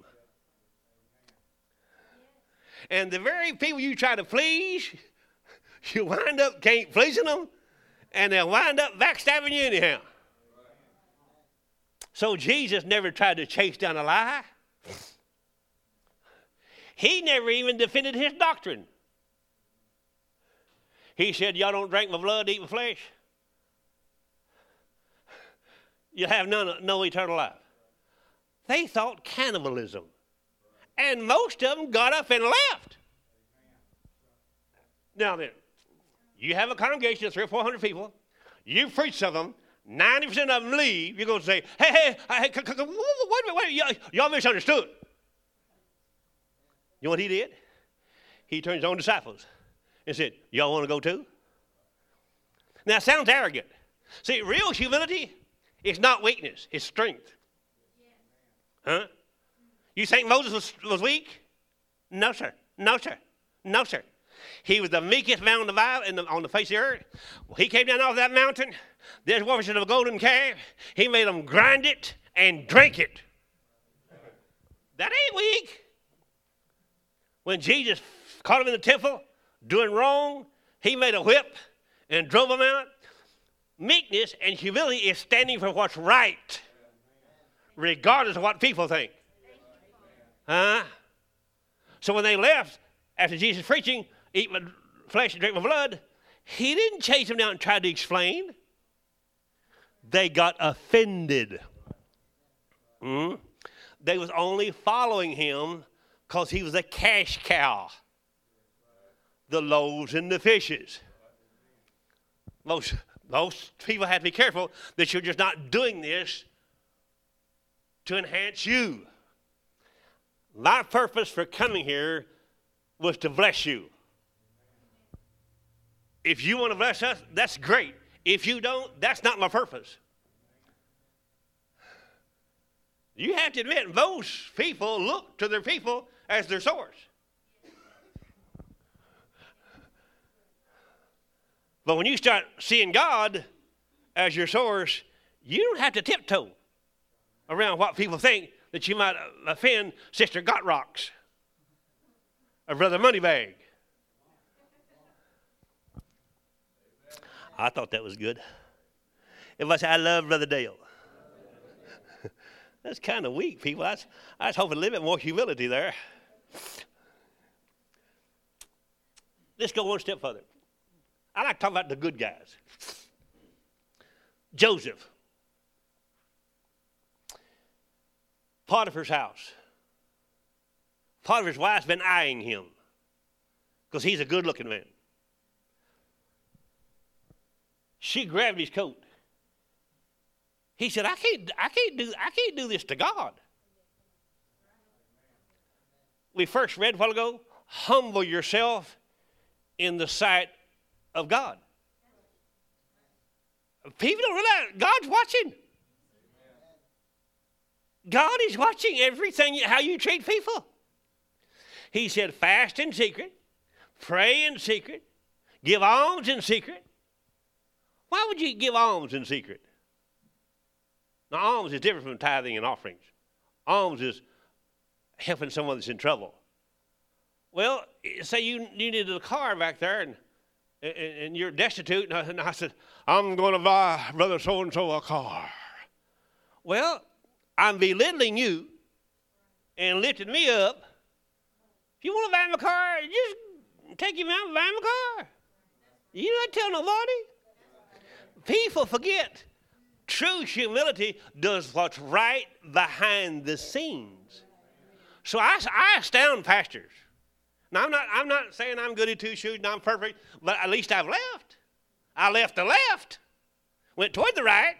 Speaker 1: And the very people you try to please, you wind up can't pleasing them, and they'll wind up backstabbing you anyhow. So Jesus never tried to chase down a lie. He never even defended his doctrine. He said, y'all don't drink my blood, eat my flesh. You'll have none, no eternal life. They thought cannibalism. And most of them got up and left. Now then, you have a congregation of three or four hundred people. You preach to them. ninety percent of them leave. You're going to say, hey, hey, hey, wait a minute, wait a minute. Y'all misunderstood. You know what he did? He turned his own disciples and said, y'all want to go too? Now, it sounds arrogant. See, real humility is not weakness. It's strength. Huh? You think Moses was, was weak? No, sir. No, sir. No, sir. He was the meekest man on the, Bible, in the, on the face of the earth. Well, he came down off that mountain. There's worship of a golden calf. He made them grind it and drink it. That ain't weak. When Jesus caught him in the temple doing wrong, he made a whip and drove him out. Meekness and humility is standing for what's right, regardless of what people think. Huh? So when they left, after Jesus preaching, eat my flesh and drink my blood, he didn't chase them down and try to explain. They got offended. Mm? They was only following him because he was a cash cow. The loaves and the fishes. Most, most people have to be careful that you're just not doing this to enhance you. My purpose for coming here was to bless you. If you want to bless us, that's great. If you don't, that's not my purpose. You have to admit, most people look to their people as their source. But when you start seeing God as your source, you don't have to tiptoe around what people think that you might offend Sister Got Rocks or Brother Moneybag. I thought that was good. Everybody say, I love Brother Dale. That's kind of weak, people. I was, I was hoping a little bit more humility there. Let's go one step further. I like to talk about the good guys. Joseph. Potiphar's house. Potiphar's wife's been eyeing him because he's a good-looking man. She grabbed his coat. He said, I can't, I can't do, I can't do this to God. We first read a while ago, humble yourself in the sight of God. People don't realize God's watching. God is watching everything, how you treat people. He said, fast in secret, pray in secret, give alms in secret. Why would you give alms in secret? Now, alms is different from tithing and offerings. Alms is helping someone that's in trouble. Well, say you, you needed a car back there, and, and, and you're destitute, and I, and I said, I'm going to buy Brother so-and-so a car. Well, I'm belittling you and lifting me up. If you want to buy him a car, just take him out and buy him a car. You don't tell nobody. People forget true humility does what's right behind the scenes. So I, I astound pastors. Now, I'm not, I'm not saying I'm good at two shoes and I'm perfect, but at least I've left. I left the left, went toward the right.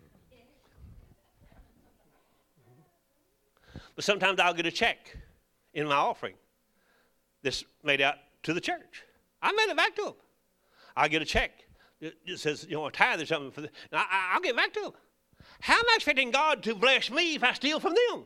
Speaker 1: But sometimes I'll get a check in my offering that's made out to the church. I made it back to them. I'll get a check. It says, you know, a tithe or something. For the, I, I'll get back to them. How am I expecting God to bless me if I steal from them?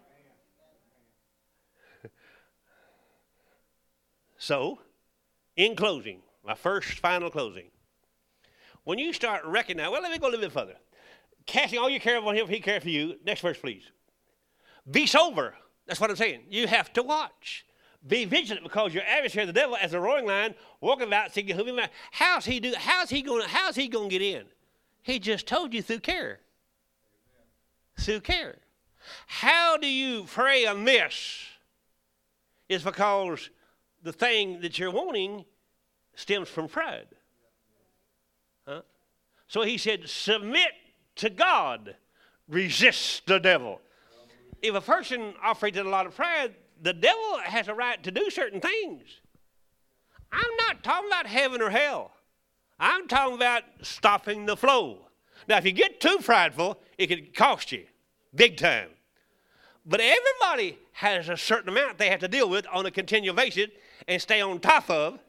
Speaker 1: So, in closing, my first final closing, when you start recognizing, well, let me go a little bit further. Casting all your care upon him, if he cares for you. Next verse, please. Be sober. That's what I'm saying. You have to watch. Be vigilant, because your adversary, the devil, as a roaring lion, walking about seeking whom he might. How's he do? How's he going? How's he going to get in? He just told you through care. Through care. How do you pray amiss? It's because the thing that you're wanting stems from pride. Huh? So he said, submit to God, resist the devil. If a person operates in a lot of pride, the devil has a right to do certain things. I'm not talking about heaven or hell. I'm talking about stopping the flow. Now, if you get too prideful, it can cost you big time. But everybody has a certain amount they have to deal with on a continual basis and stay on top of.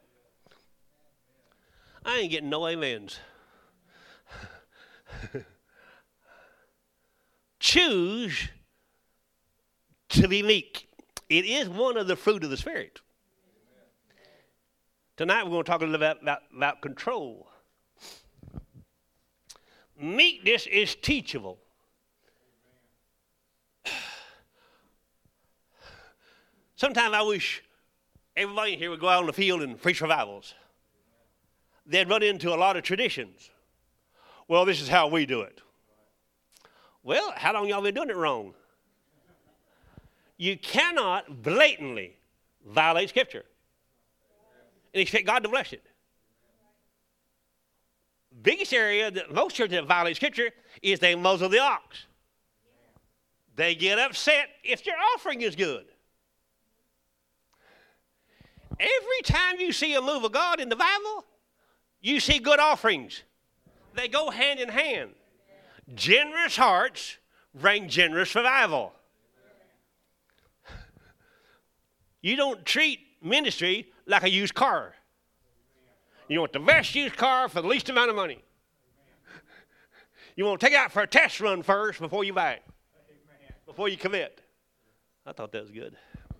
Speaker 1: I ain't getting no amens. Choose to be meek. It is one of the fruit of the Spirit. Tonight we're going to talk a little bit about, about control. Meekness is teachable. Sometimes I wish everybody here would go out on the field and preach revivals. They'd run into a lot of traditions. Well, this is how we do it. Well, how long y'all been doing it wrong? You cannot blatantly violate Scripture and expect God to bless it. Biggest area that most churches that violate Scripture is they muzzle the ox. They get upset if your offering is good. Every time you see a move of God in the Bible, you see good offerings. They go hand in hand. Generous hearts bring generous revival. You don't treat ministry like a used car. You want the best used car for the least amount of money. You want to take it out for a test run first before you buy it, before you commit. I thought that was good.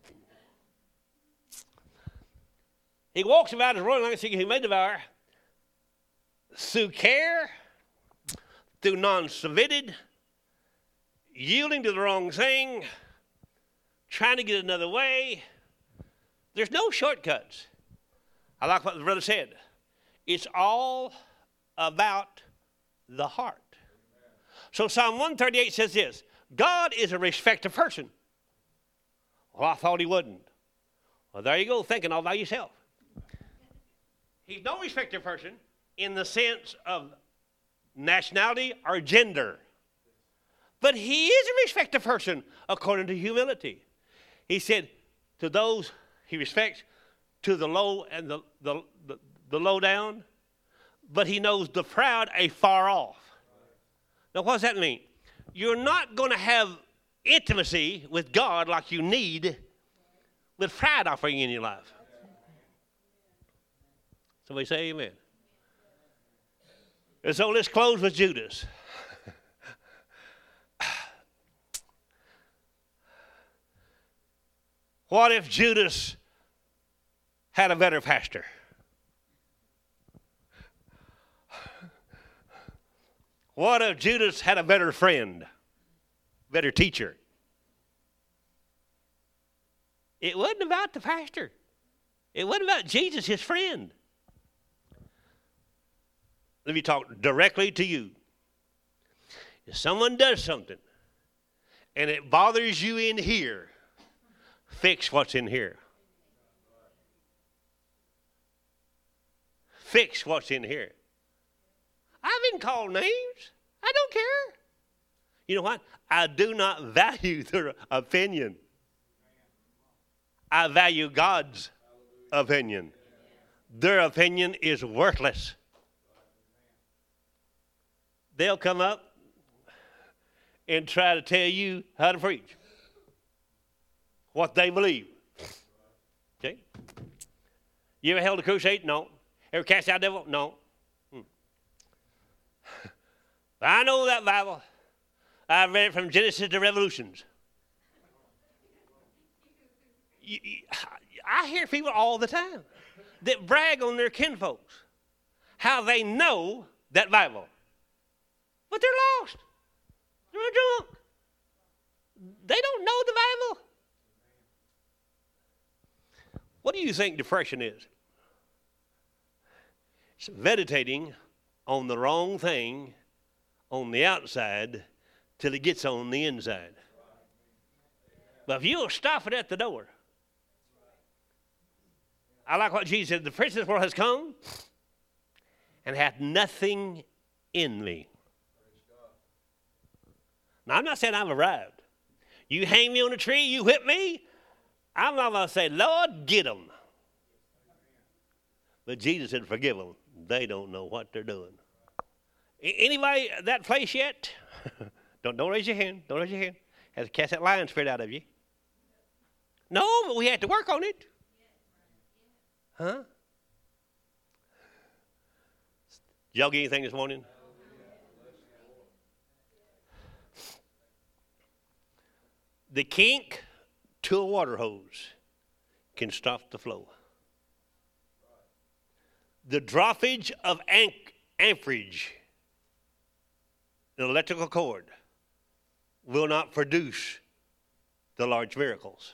Speaker 1: He walks about his royal life, he may devour through care, through non-submitted, yielding to the wrong thing, trying to get another way. There's no shortcuts. I like what the brother said. It's all about the heart. So Psalm one thirty-eight says this, God is a respected person. Well, I thought he wouldn't. Well, there you go, thinking all by yourself. He's no respected person in the sense of nationality or gender. But he is a respected person according to humility. He said to those he respects, to the low and the, the, the, the low down, but he knows the proud afar off. Now, what does that mean? You're not going to have intimacy with God like you need with pride offering in your life. Somebody say amen. And so let's close with Judas. What if Judas had a better pastor? What if Judas had a better friend, better teacher? It wasn't about the pastor. It wasn't about Jesus, his friend. Let me talk directly to you. If someone does something and it bothers you in here, fix what's in here. Fix what's in here. I've been called names. I don't care. You know what? I do not value their opinion. I value God's opinion. Their opinion is worthless. They'll come up and try to tell you how to preach, what they believe. Okay? You ever held a crusade? No. Ever cast out a devil? No. Hmm. I know that Bible. I've read it from Genesis to Revolutions. You, you, I hear people all the time that brag on their kinfolks, how they know that Bible. But they're lost. They're drunk. They don't know the Bible. What do you think depression is? It's meditating on the wrong thing on the outside till it gets on the inside. But if you'll stop it at the door. I like what Jesus said, the prince of this world has come and hath nothing in me. Now, I'm not saying I've arrived. You hang me on a tree, you whip me, I'm not going to say, Lord, get them. But Jesus said, forgive them. They don't know what they're doing. Anybody at that place yet? don't, don't raise your hand. Don't raise your hand. Has to cast that lion spirit out of you. No, but we had to work on it. Huh? Did y'all get anything this morning? The kink to a water hose can stop the flow. The droppage of amp- amperage in an electrical cord will not produce the large miracles.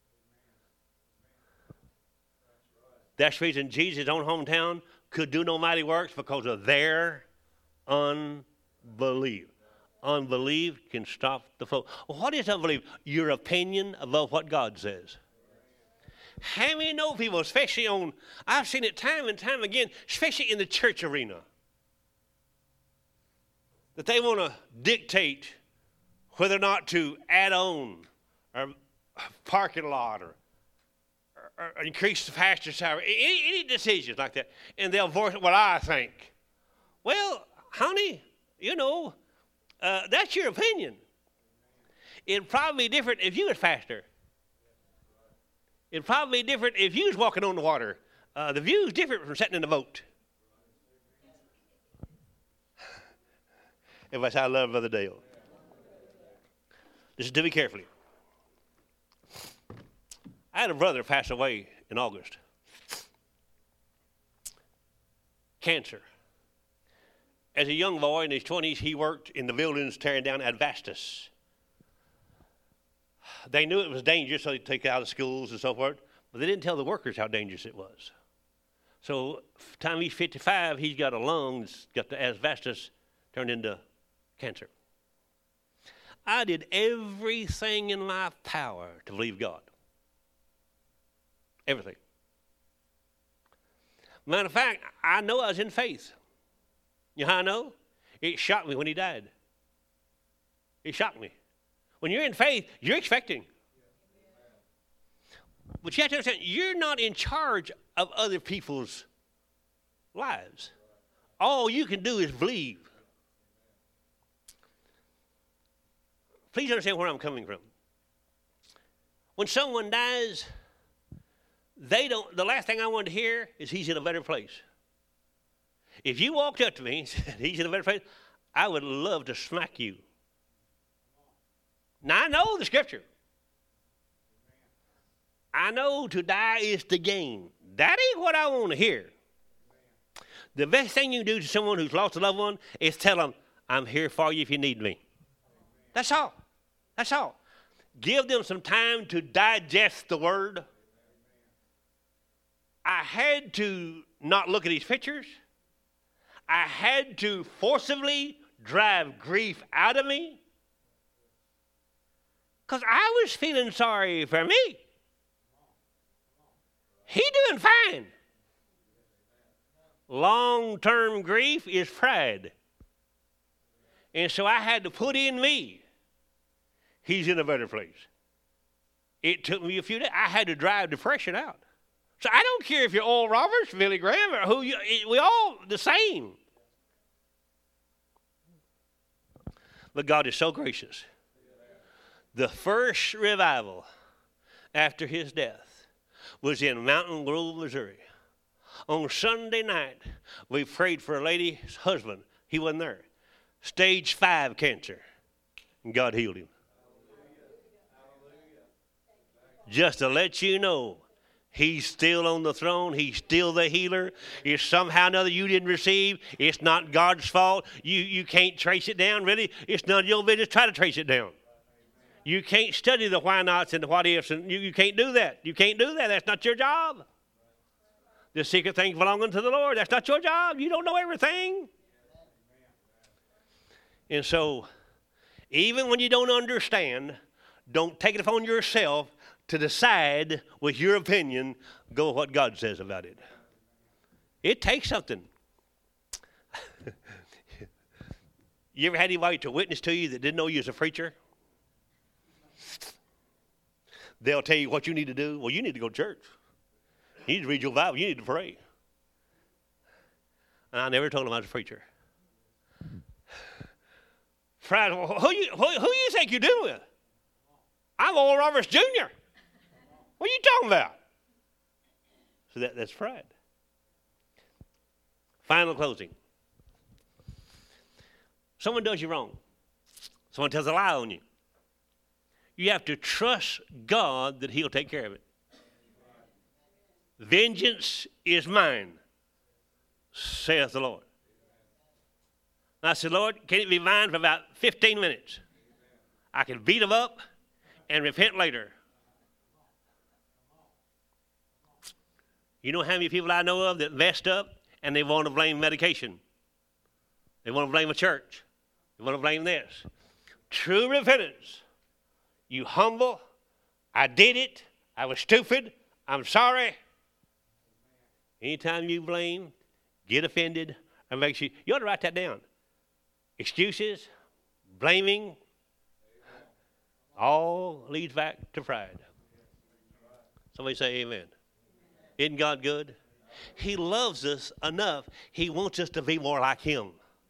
Speaker 1: That's the reason Jesus' own hometown could do no mighty works, because of their unbelief. Unbelief can stop the flow. Well, what is unbelief? Your opinion above what God says. How many know people, especially on, I've seen it time and time again, especially in the church arena, that they want to dictate whether or not to add on or parking lot or, or, or increase the pasture salary, any, any decisions like that. And they'll voice what I think. Well, honey, you know, uh, that's your opinion. It'd probably be different if you was pastor. It'd probably be different if you was walking on the water. Uh, the view's different from sitting in the boat. Everybody say, I love Brother Dale. Listen to me carefully. I had a brother pass away in August. Cancer. As a young boy in his twenties, he worked in the buildings tearing down asbestos. They knew it was dangerous, so they'd take it out of schools and so forth, but they didn't tell the workers how dangerous it was. So, time he's fifty-five, he's got a lung that's got the asbestos turned into cancer. I did everything in my power to believe God. Everything. Matter of fact, I know I was in faith. You know how I know? It shocked me when he died. It shocked me. When you're in faith, you're expecting. But you have to understand, you're not in charge of other people's lives. All you can do is believe. Please understand where I'm coming from. When someone dies, they don't. The last thing I want to hear is he's in a better place. If you walked up to me and said he's in a better place, I would love to smack you. Now I know the scripture. I know to die is to gain. That ain't what I want to hear. The best thing you can do to someone who's lost a loved one is tell them, I'm here for you if you need me. That's all. That's all. Give them some time to digest the word. I had to not look at his pictures. I had to forcibly drive grief out of me. Because I was feeling sorry for me. He doing fine. Long-term grief is pride. And so I had to put in me, he's in a better place. It took me a few days. I had to drive depression out. So I don't care if you're Oral Roberts, Billy Graham, or who you, we all the same. But God is so gracious. The first revival after his death was in Mountain Grove, Missouri. On Sunday night, we prayed for a lady's husband. He wasn't there. Stage five cancer. And God healed him. Just to let you know, he's still on the throne. He's still the healer. If somehow or another you didn't receive, it's not God's fault. You, you can't trace it down, really. It's none of your business. Try to trace it down. You can't study the why nots and the what ifs. And you, you can't do that. You can't do that. That's not your job. The secret things belonging to the Lord. That's not your job. You don't know everything. And so, even when you don't understand, don't take it upon yourself to decide with your opinion, go what God says about it. It takes something. You ever had anybody to witness to you that didn't know you as a preacher? They'll tell you what you need to do. Well, you need to go to church. You need to read your Bible. You need to pray. And I never told them I was a preacher. Friday, who you, who, who you think you're dealing with? I'm Oral Roberts Junior What are you talking about? So that, that's pride. Final closing. Someone does you wrong. Someone tells a lie on you. You have to trust God that he'll take care of it. Vengeance is mine, saith the Lord. And I said, Lord, can it be mine for about fifteen minutes? I can beat them up and repent later. You know how many people I know of that messed up and they want to blame medication? They want to blame a church. They want to blame this. True repentance. You humble. I did it. I was stupid. I'm sorry. Anytime you blame, get offended, and make sure, you ought to write that down. Excuses, blaming, All leads back to pride. Somebody say amen. Isn't God good? He loves us enough. He wants us to be more like him.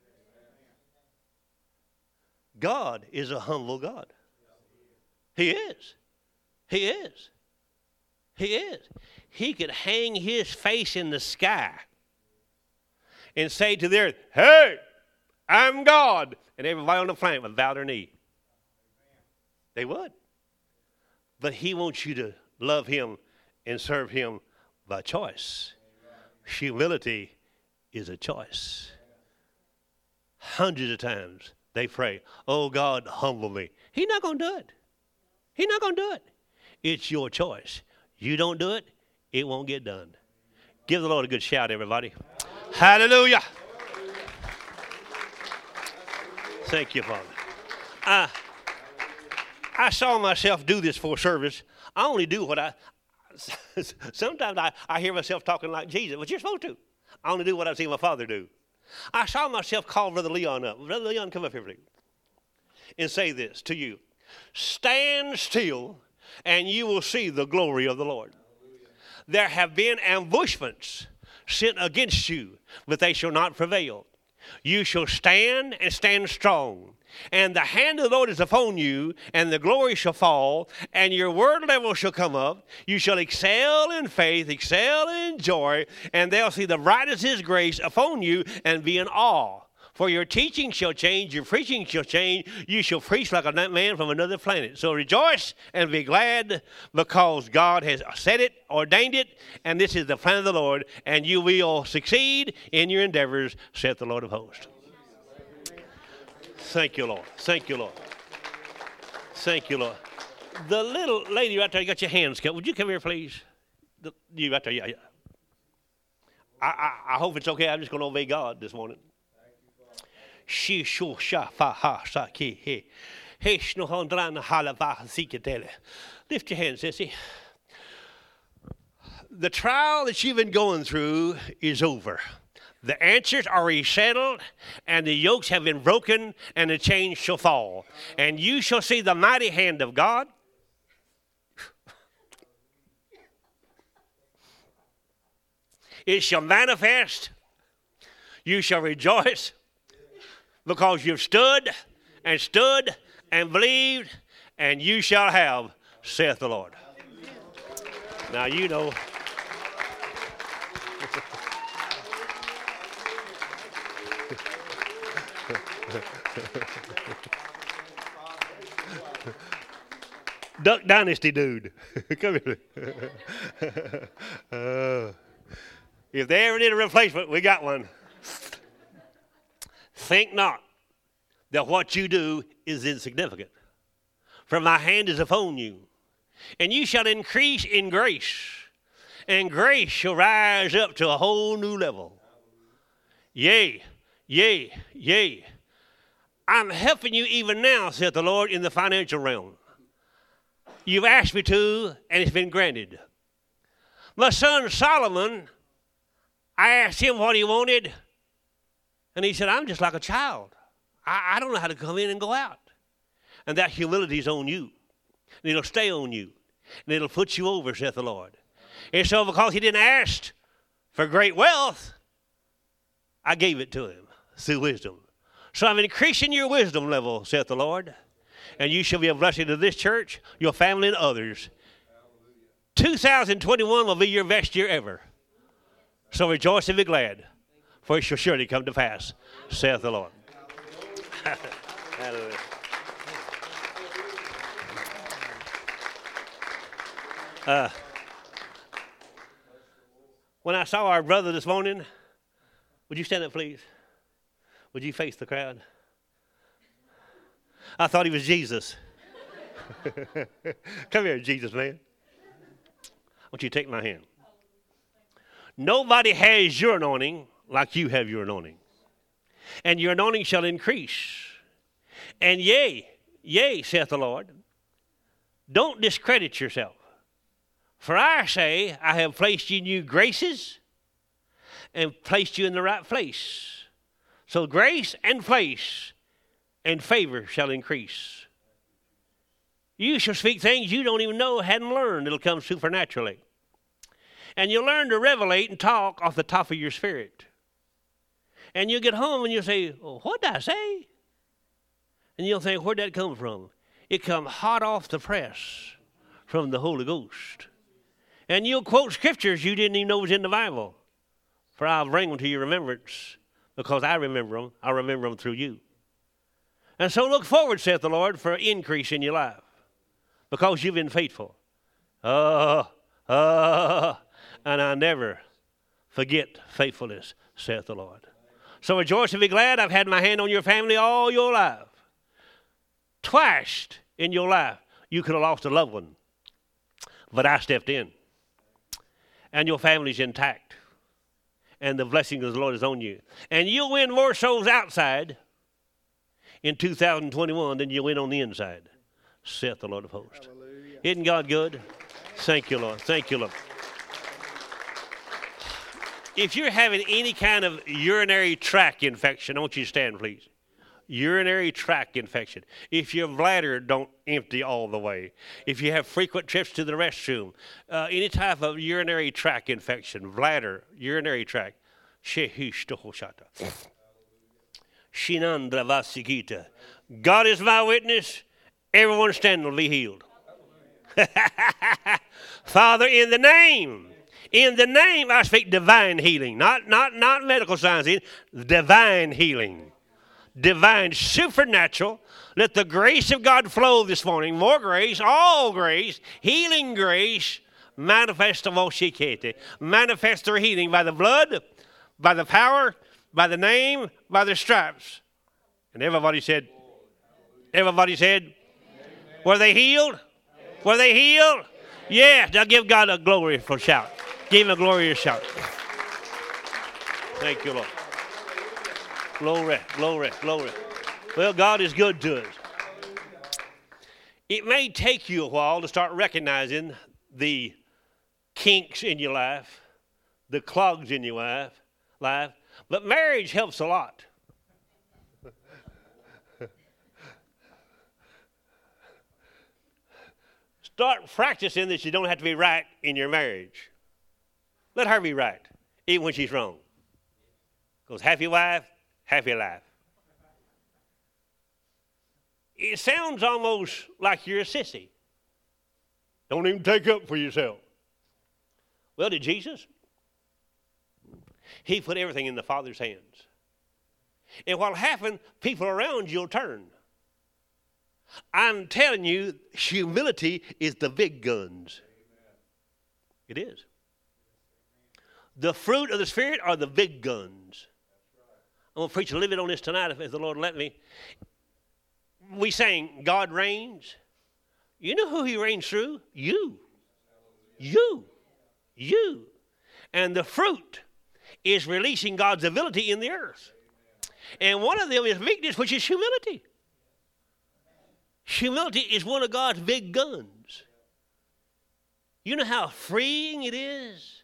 Speaker 1: God is a humble God. He is. He is. He is. He could hang his face in the sky and say to the earth, hey, I'm God. And everybody on the planet would bow their knee. They would. But he wants you to love him and serve him by choice. Humility is a choice. Hundreds of times they pray, oh God, humble me. He's not going to do it. He's not going to do it. It's your choice. You don't do it, it won't get done. Give the Lord a good shout, everybody. Hallelujah. Thank you, Father. I, I saw myself do this for service. I only do what I, sometimes I, I hear myself talking like Jesus, but you're supposed to. I only do what I've seen my Father do. I saw myself call Brother Leon up. Brother Leon, come up here, please, and say this to you. Stand still, and you will see the glory of the Lord. There have been ambushments sent against you, but they shall not prevail. You shall stand and stand strong. And the hand of the Lord is upon you, and the glory shall fall, and your word level shall come up. You shall excel in faith, excel in joy, and they'll see the brightness of his grace upon you and be in awe. For your teaching shall change, your preaching shall change. You shall preach like a man from another planet. So rejoice and be glad, because God has said it, ordained it, and this is the plan of the Lord, and you will succeed in your endeavors, saith the Lord of hosts. Thank you, Lord. Thank you, Lord. Thank you, Lord. The little lady right there, you got your hands cut. Would you come here, please? The, you right there, yeah, yeah. I, I, I hope it's okay. I'm just going to obey God this morning. She sho sha fa ha sa ki he. He shno hondran hala va siketele. Lift your hands, sissy. The trial that you've been going through is over. The answers are resettled, and the yokes have been broken, and the chains shall fall. And you shall see the mighty hand of God. It shall manifest. You shall rejoice, because you've stood and stood and believed, and you shall have, saith the Lord. Now you know. Duck Dynasty dude. Come here. uh, if they ever did a replacement, we got one. Think not that what you do is insignificant. For my hand is upon you, and you shall increase in grace, and grace shall rise up to a whole new level. Yea, yea, yea. I'm helping you even now, saith the Lord, in the financial realm. You've asked me to, and it's been granted. My son Solomon, I asked him what he wanted, and he said, I'm just like a child. I, I don't know how to come in and go out. And that humility is on you. And it'll stay on you. And it'll put you over, saith the Lord. And so because he didn't ask for great wealth, I gave it to him through wisdom. So I'm increasing your wisdom level, saith the Lord. And you shall be a blessing to this church, your family, and others. two thousand twenty-one will be your best year ever. So rejoice and be glad, for it shall surely come to pass, saith the Lord. Hallelujah. Uh, when I saw our brother this morning, would you stand up, please? Would you face the crowd? I thought he was Jesus. Come here, Jesus, man. I want you to take my hand. Nobody has your anointing like you have your anointing. And your anointing shall increase. And yea, yea, saith the Lord, don't discredit yourself. For I say, I have placed you in you graces and placed you in the right place. So grace and place and favor shall increase. You shall speak things you don't even know, hadn't learned. It'll come supernaturally. And you'll learn to revelate and talk off the top of your spirit. And you'll get home and you'll say, oh, what did I say? And you'll think, where'd that come from? It come hot off the press from the Holy Ghost. And you'll quote scriptures you didn't even know was in the Bible. For I'll bring them to your remembrance, because I remember them. I remember them through you. And so look forward, saith the Lord, for increase in your life, because you've been faithful. Oh, oh, and I never forget faithfulness, saith the Lord. So rejoice and be glad. I've had my hand on your family all your life. Twice in your life, you could have lost a loved one, but I stepped in. And your family's intact. And the blessing of the Lord is on you. And you'll win more souls outside in two thousand twenty-one than you'll win on the inside, saith the Lord of hosts. Hallelujah. Isn't God good? Thank you, Lord. Thank you, Lord. If you're having any kind of urinary tract infection, I want you to stand, please. Urinary tract infection. If your bladder don't empty all the way, if you have frequent trips to the restroom, uh, any type of urinary tract infection, bladder, urinary tract, God is my witness. Everyone standing will be healed. Father, in the name, in the name, I speak divine healing, not not not medical science, divine healing. Divine, supernatural. Let the grace of God flow this morning. More grace, all grace, healing grace, manifest of Oshikete. Manifest their healing by the blood, by the power, by the name, by the stripes. And everybody said, everybody said, amen. Were they healed? Amen. Were they healed? Yes. Now give God a glorious shout. Give him a glorious shout. Thank you, Lord. Glory, glory, glory. Well, God is good to us. It may take you a while to start recognizing the kinks in your life, the clogs in your life, life, but marriage helps a lot. Start practicing that you don't have to be right in your marriage. Let her be right, even when she's wrong. Because happy wife, happy life. It sounds almost like you're a sissy. Don't even take up for yourself. Well, did Jesus? He put everything in the Father's hands. And what'll happen, people around you will turn. I'm telling you, humility is the big guns. It is. The fruit of the Spirit are the big guns. I'm going to preach a little bit on this tonight if the Lord let me. We sang, God reigns. You know who he reigns through? You. You. You. And the fruit is releasing God's ability in the earth. And one of them is meekness, which is humility. Humility is one of God's big guns. You know how freeing it is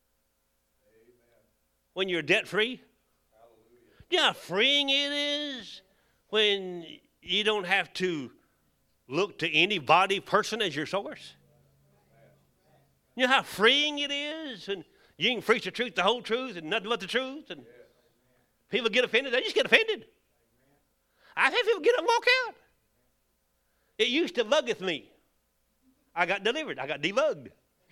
Speaker 1: when you're debt-free? You know how freeing it is when you don't have to look to any body person as your source? You know how freeing it is when you can preach the truth, the whole truth, and nothing but the truth, and people get offended. They just get offended. I've had people get up and walk out. It used to buggeth me. I got delivered. I got debugged.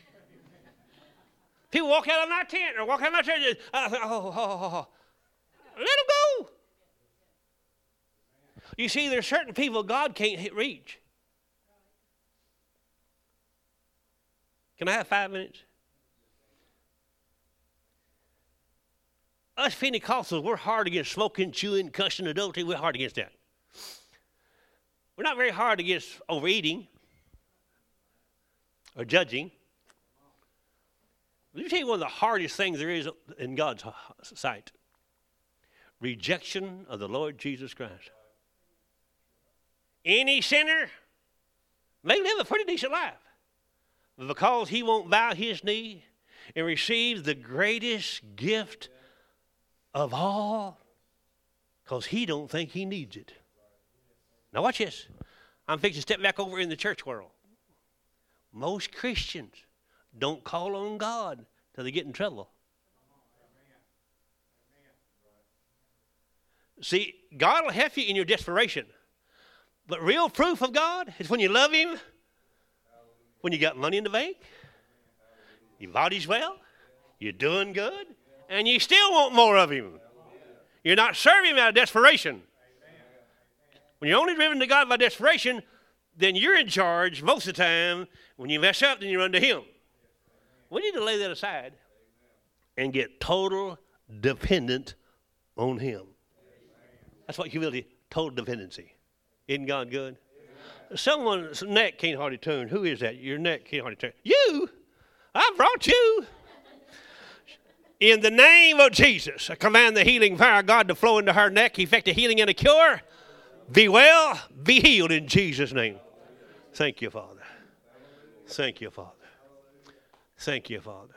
Speaker 1: People walk out of my tent or walk out of my church. I think, oh, oh, oh, oh. Let them go. You see, there's certain people God can't hit reach. Can I have five minutes? Us Pentecostals, we're hard against smoking, chewing, cussing, adultery. We're hard against that. We're not very hard against overeating or judging. Let me tell you one of the hardest things there is in God's sight. Rejection of the Lord Jesus Christ. Any sinner may live a pretty decent life, but because he won't bow his knee and receive the greatest gift of all, because he don't think he needs it. Now watch this. I'm fixing to step back over in the church world. Most Christians don't call on God till they get in trouble. See, God will help you in your desperation. But real proof of God is when you love Him, when you got money in the bank, your body's well, you're doing good, and you still want more of Him. You're not serving Him out of desperation. When you're only driven to God by desperation, then you're in charge most of the time. When you mess up, then you run to Him. We need to lay that aside and get total dependent on Him. That's what humility, total dependency. Isn't God good? Someone's neck can't hardly turn. Who is that? Your neck can't hardly turn. You! I brought you. In the name of Jesus, I command the healing power of God to flow into her neck, effect a healing and a cure. Be well, be healed in Jesus' name. Thank you, Father. Thank you, Father. Thank you, Father.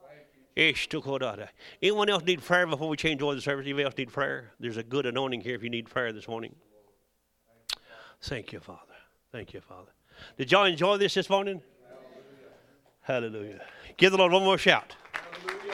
Speaker 1: Anyone else need prayer before we change order the service? Anyone else need prayer? There's a good anointing here if you need prayer this morning. Thank you, Father. Thank you, Father. Did y'all enjoy this this morning? Hallelujah. Hallelujah. Give the Lord one more shout. Hallelujah.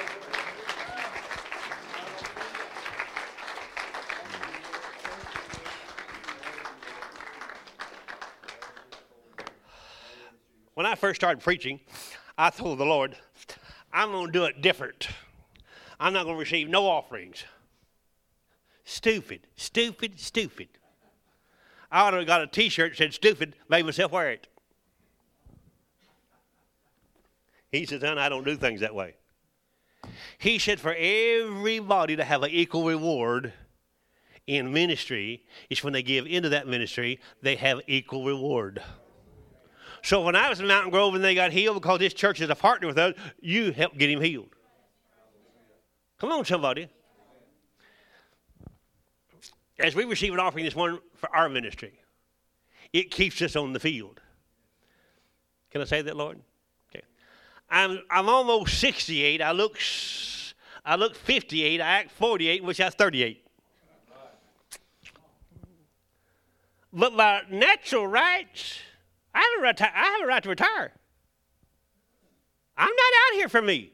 Speaker 1: When I first started preaching, I told the Lord, I'm going to do it different. I'm not going to receive no offerings. Stupid, stupid, stupid. I ought to have got a T-shirt that said stupid, made myself wear it. He said, son, I don't do things that way. He said for everybody to have an equal reward in ministry, is when they give into that ministry, they have equal reward. So when I was in Mountain Grove and they got healed, because this church is a partner with us, you helped get him healed. Come on, somebody. As we receive an offering this morning for our ministry, it keeps us on the field. Can I say that, Lord? Okay. I'm I'm almost sixty-eight. I look I look fifty-eight. I act forty-eight, which I was thirty-eight. But by natural rights, I have a right to, I have a right to retire. I'm not out here for me.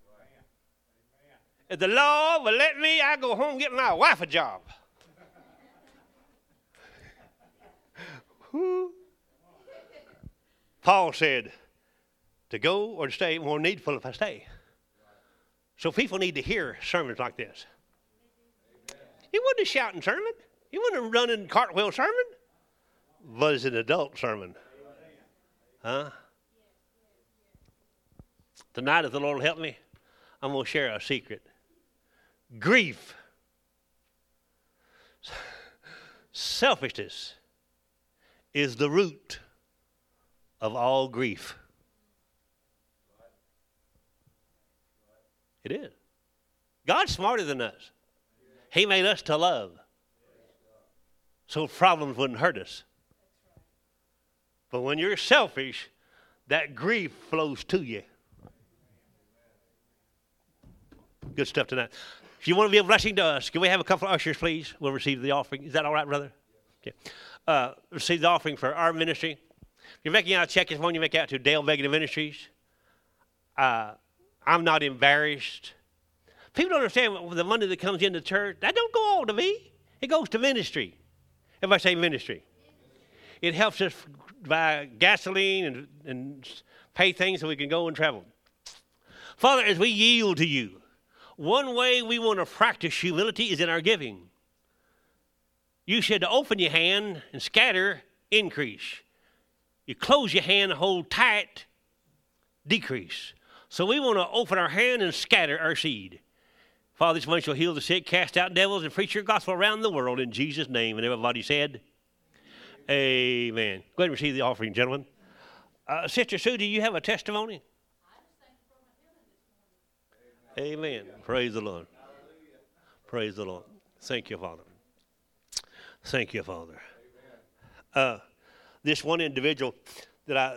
Speaker 1: If the Lord will let me, I go home and get my wife a job. Paul said, to go or to stay, more needful if I stay. So people need to hear sermons like this. It wasn't a shouting sermon. It wasn't a running cartwheel sermon. But it's an adult sermon. Huh? Tonight, if the Lord will help me, I'm going to share a secret. Grief, selfishness is the root of all grief. It is. God's smarter than us. He made us to love, so problems wouldn't hurt us. But when you're selfish, that grief flows to you. Good stuff tonight. If you want to be a blessing to us, can we have a couple of ushers, please? We'll receive the offering. Is that all right, brother? Okay. Uh, receive the offering for our ministry. If you're making out a check this morning, you make out to Dale Began Ministries. Uh, I'm not embarrassed. People don't understand the money that comes into church. That don't go all to me. It goes to ministry. Everybody say ministry. It helps us buy gasoline and, and pay things so we can go and travel. Father, as we yield to you, one way we want to practice humility is in our giving. You said to open your hand and scatter, increase. You close your hand and hold tight, decrease. So we want to open our hand and scatter our seed. Father, this month you'll heal the sick, cast out devils, and preach your gospel around the world in Jesus' name. And everybody said, amen. Go ahead and receive the offering, gentlemen. Uh, Sister Sue, do you have a testimony? Amen. Praise the Lord. Praise the Lord. Thank you, Father. Thank you, Father. Uh, this one individual that I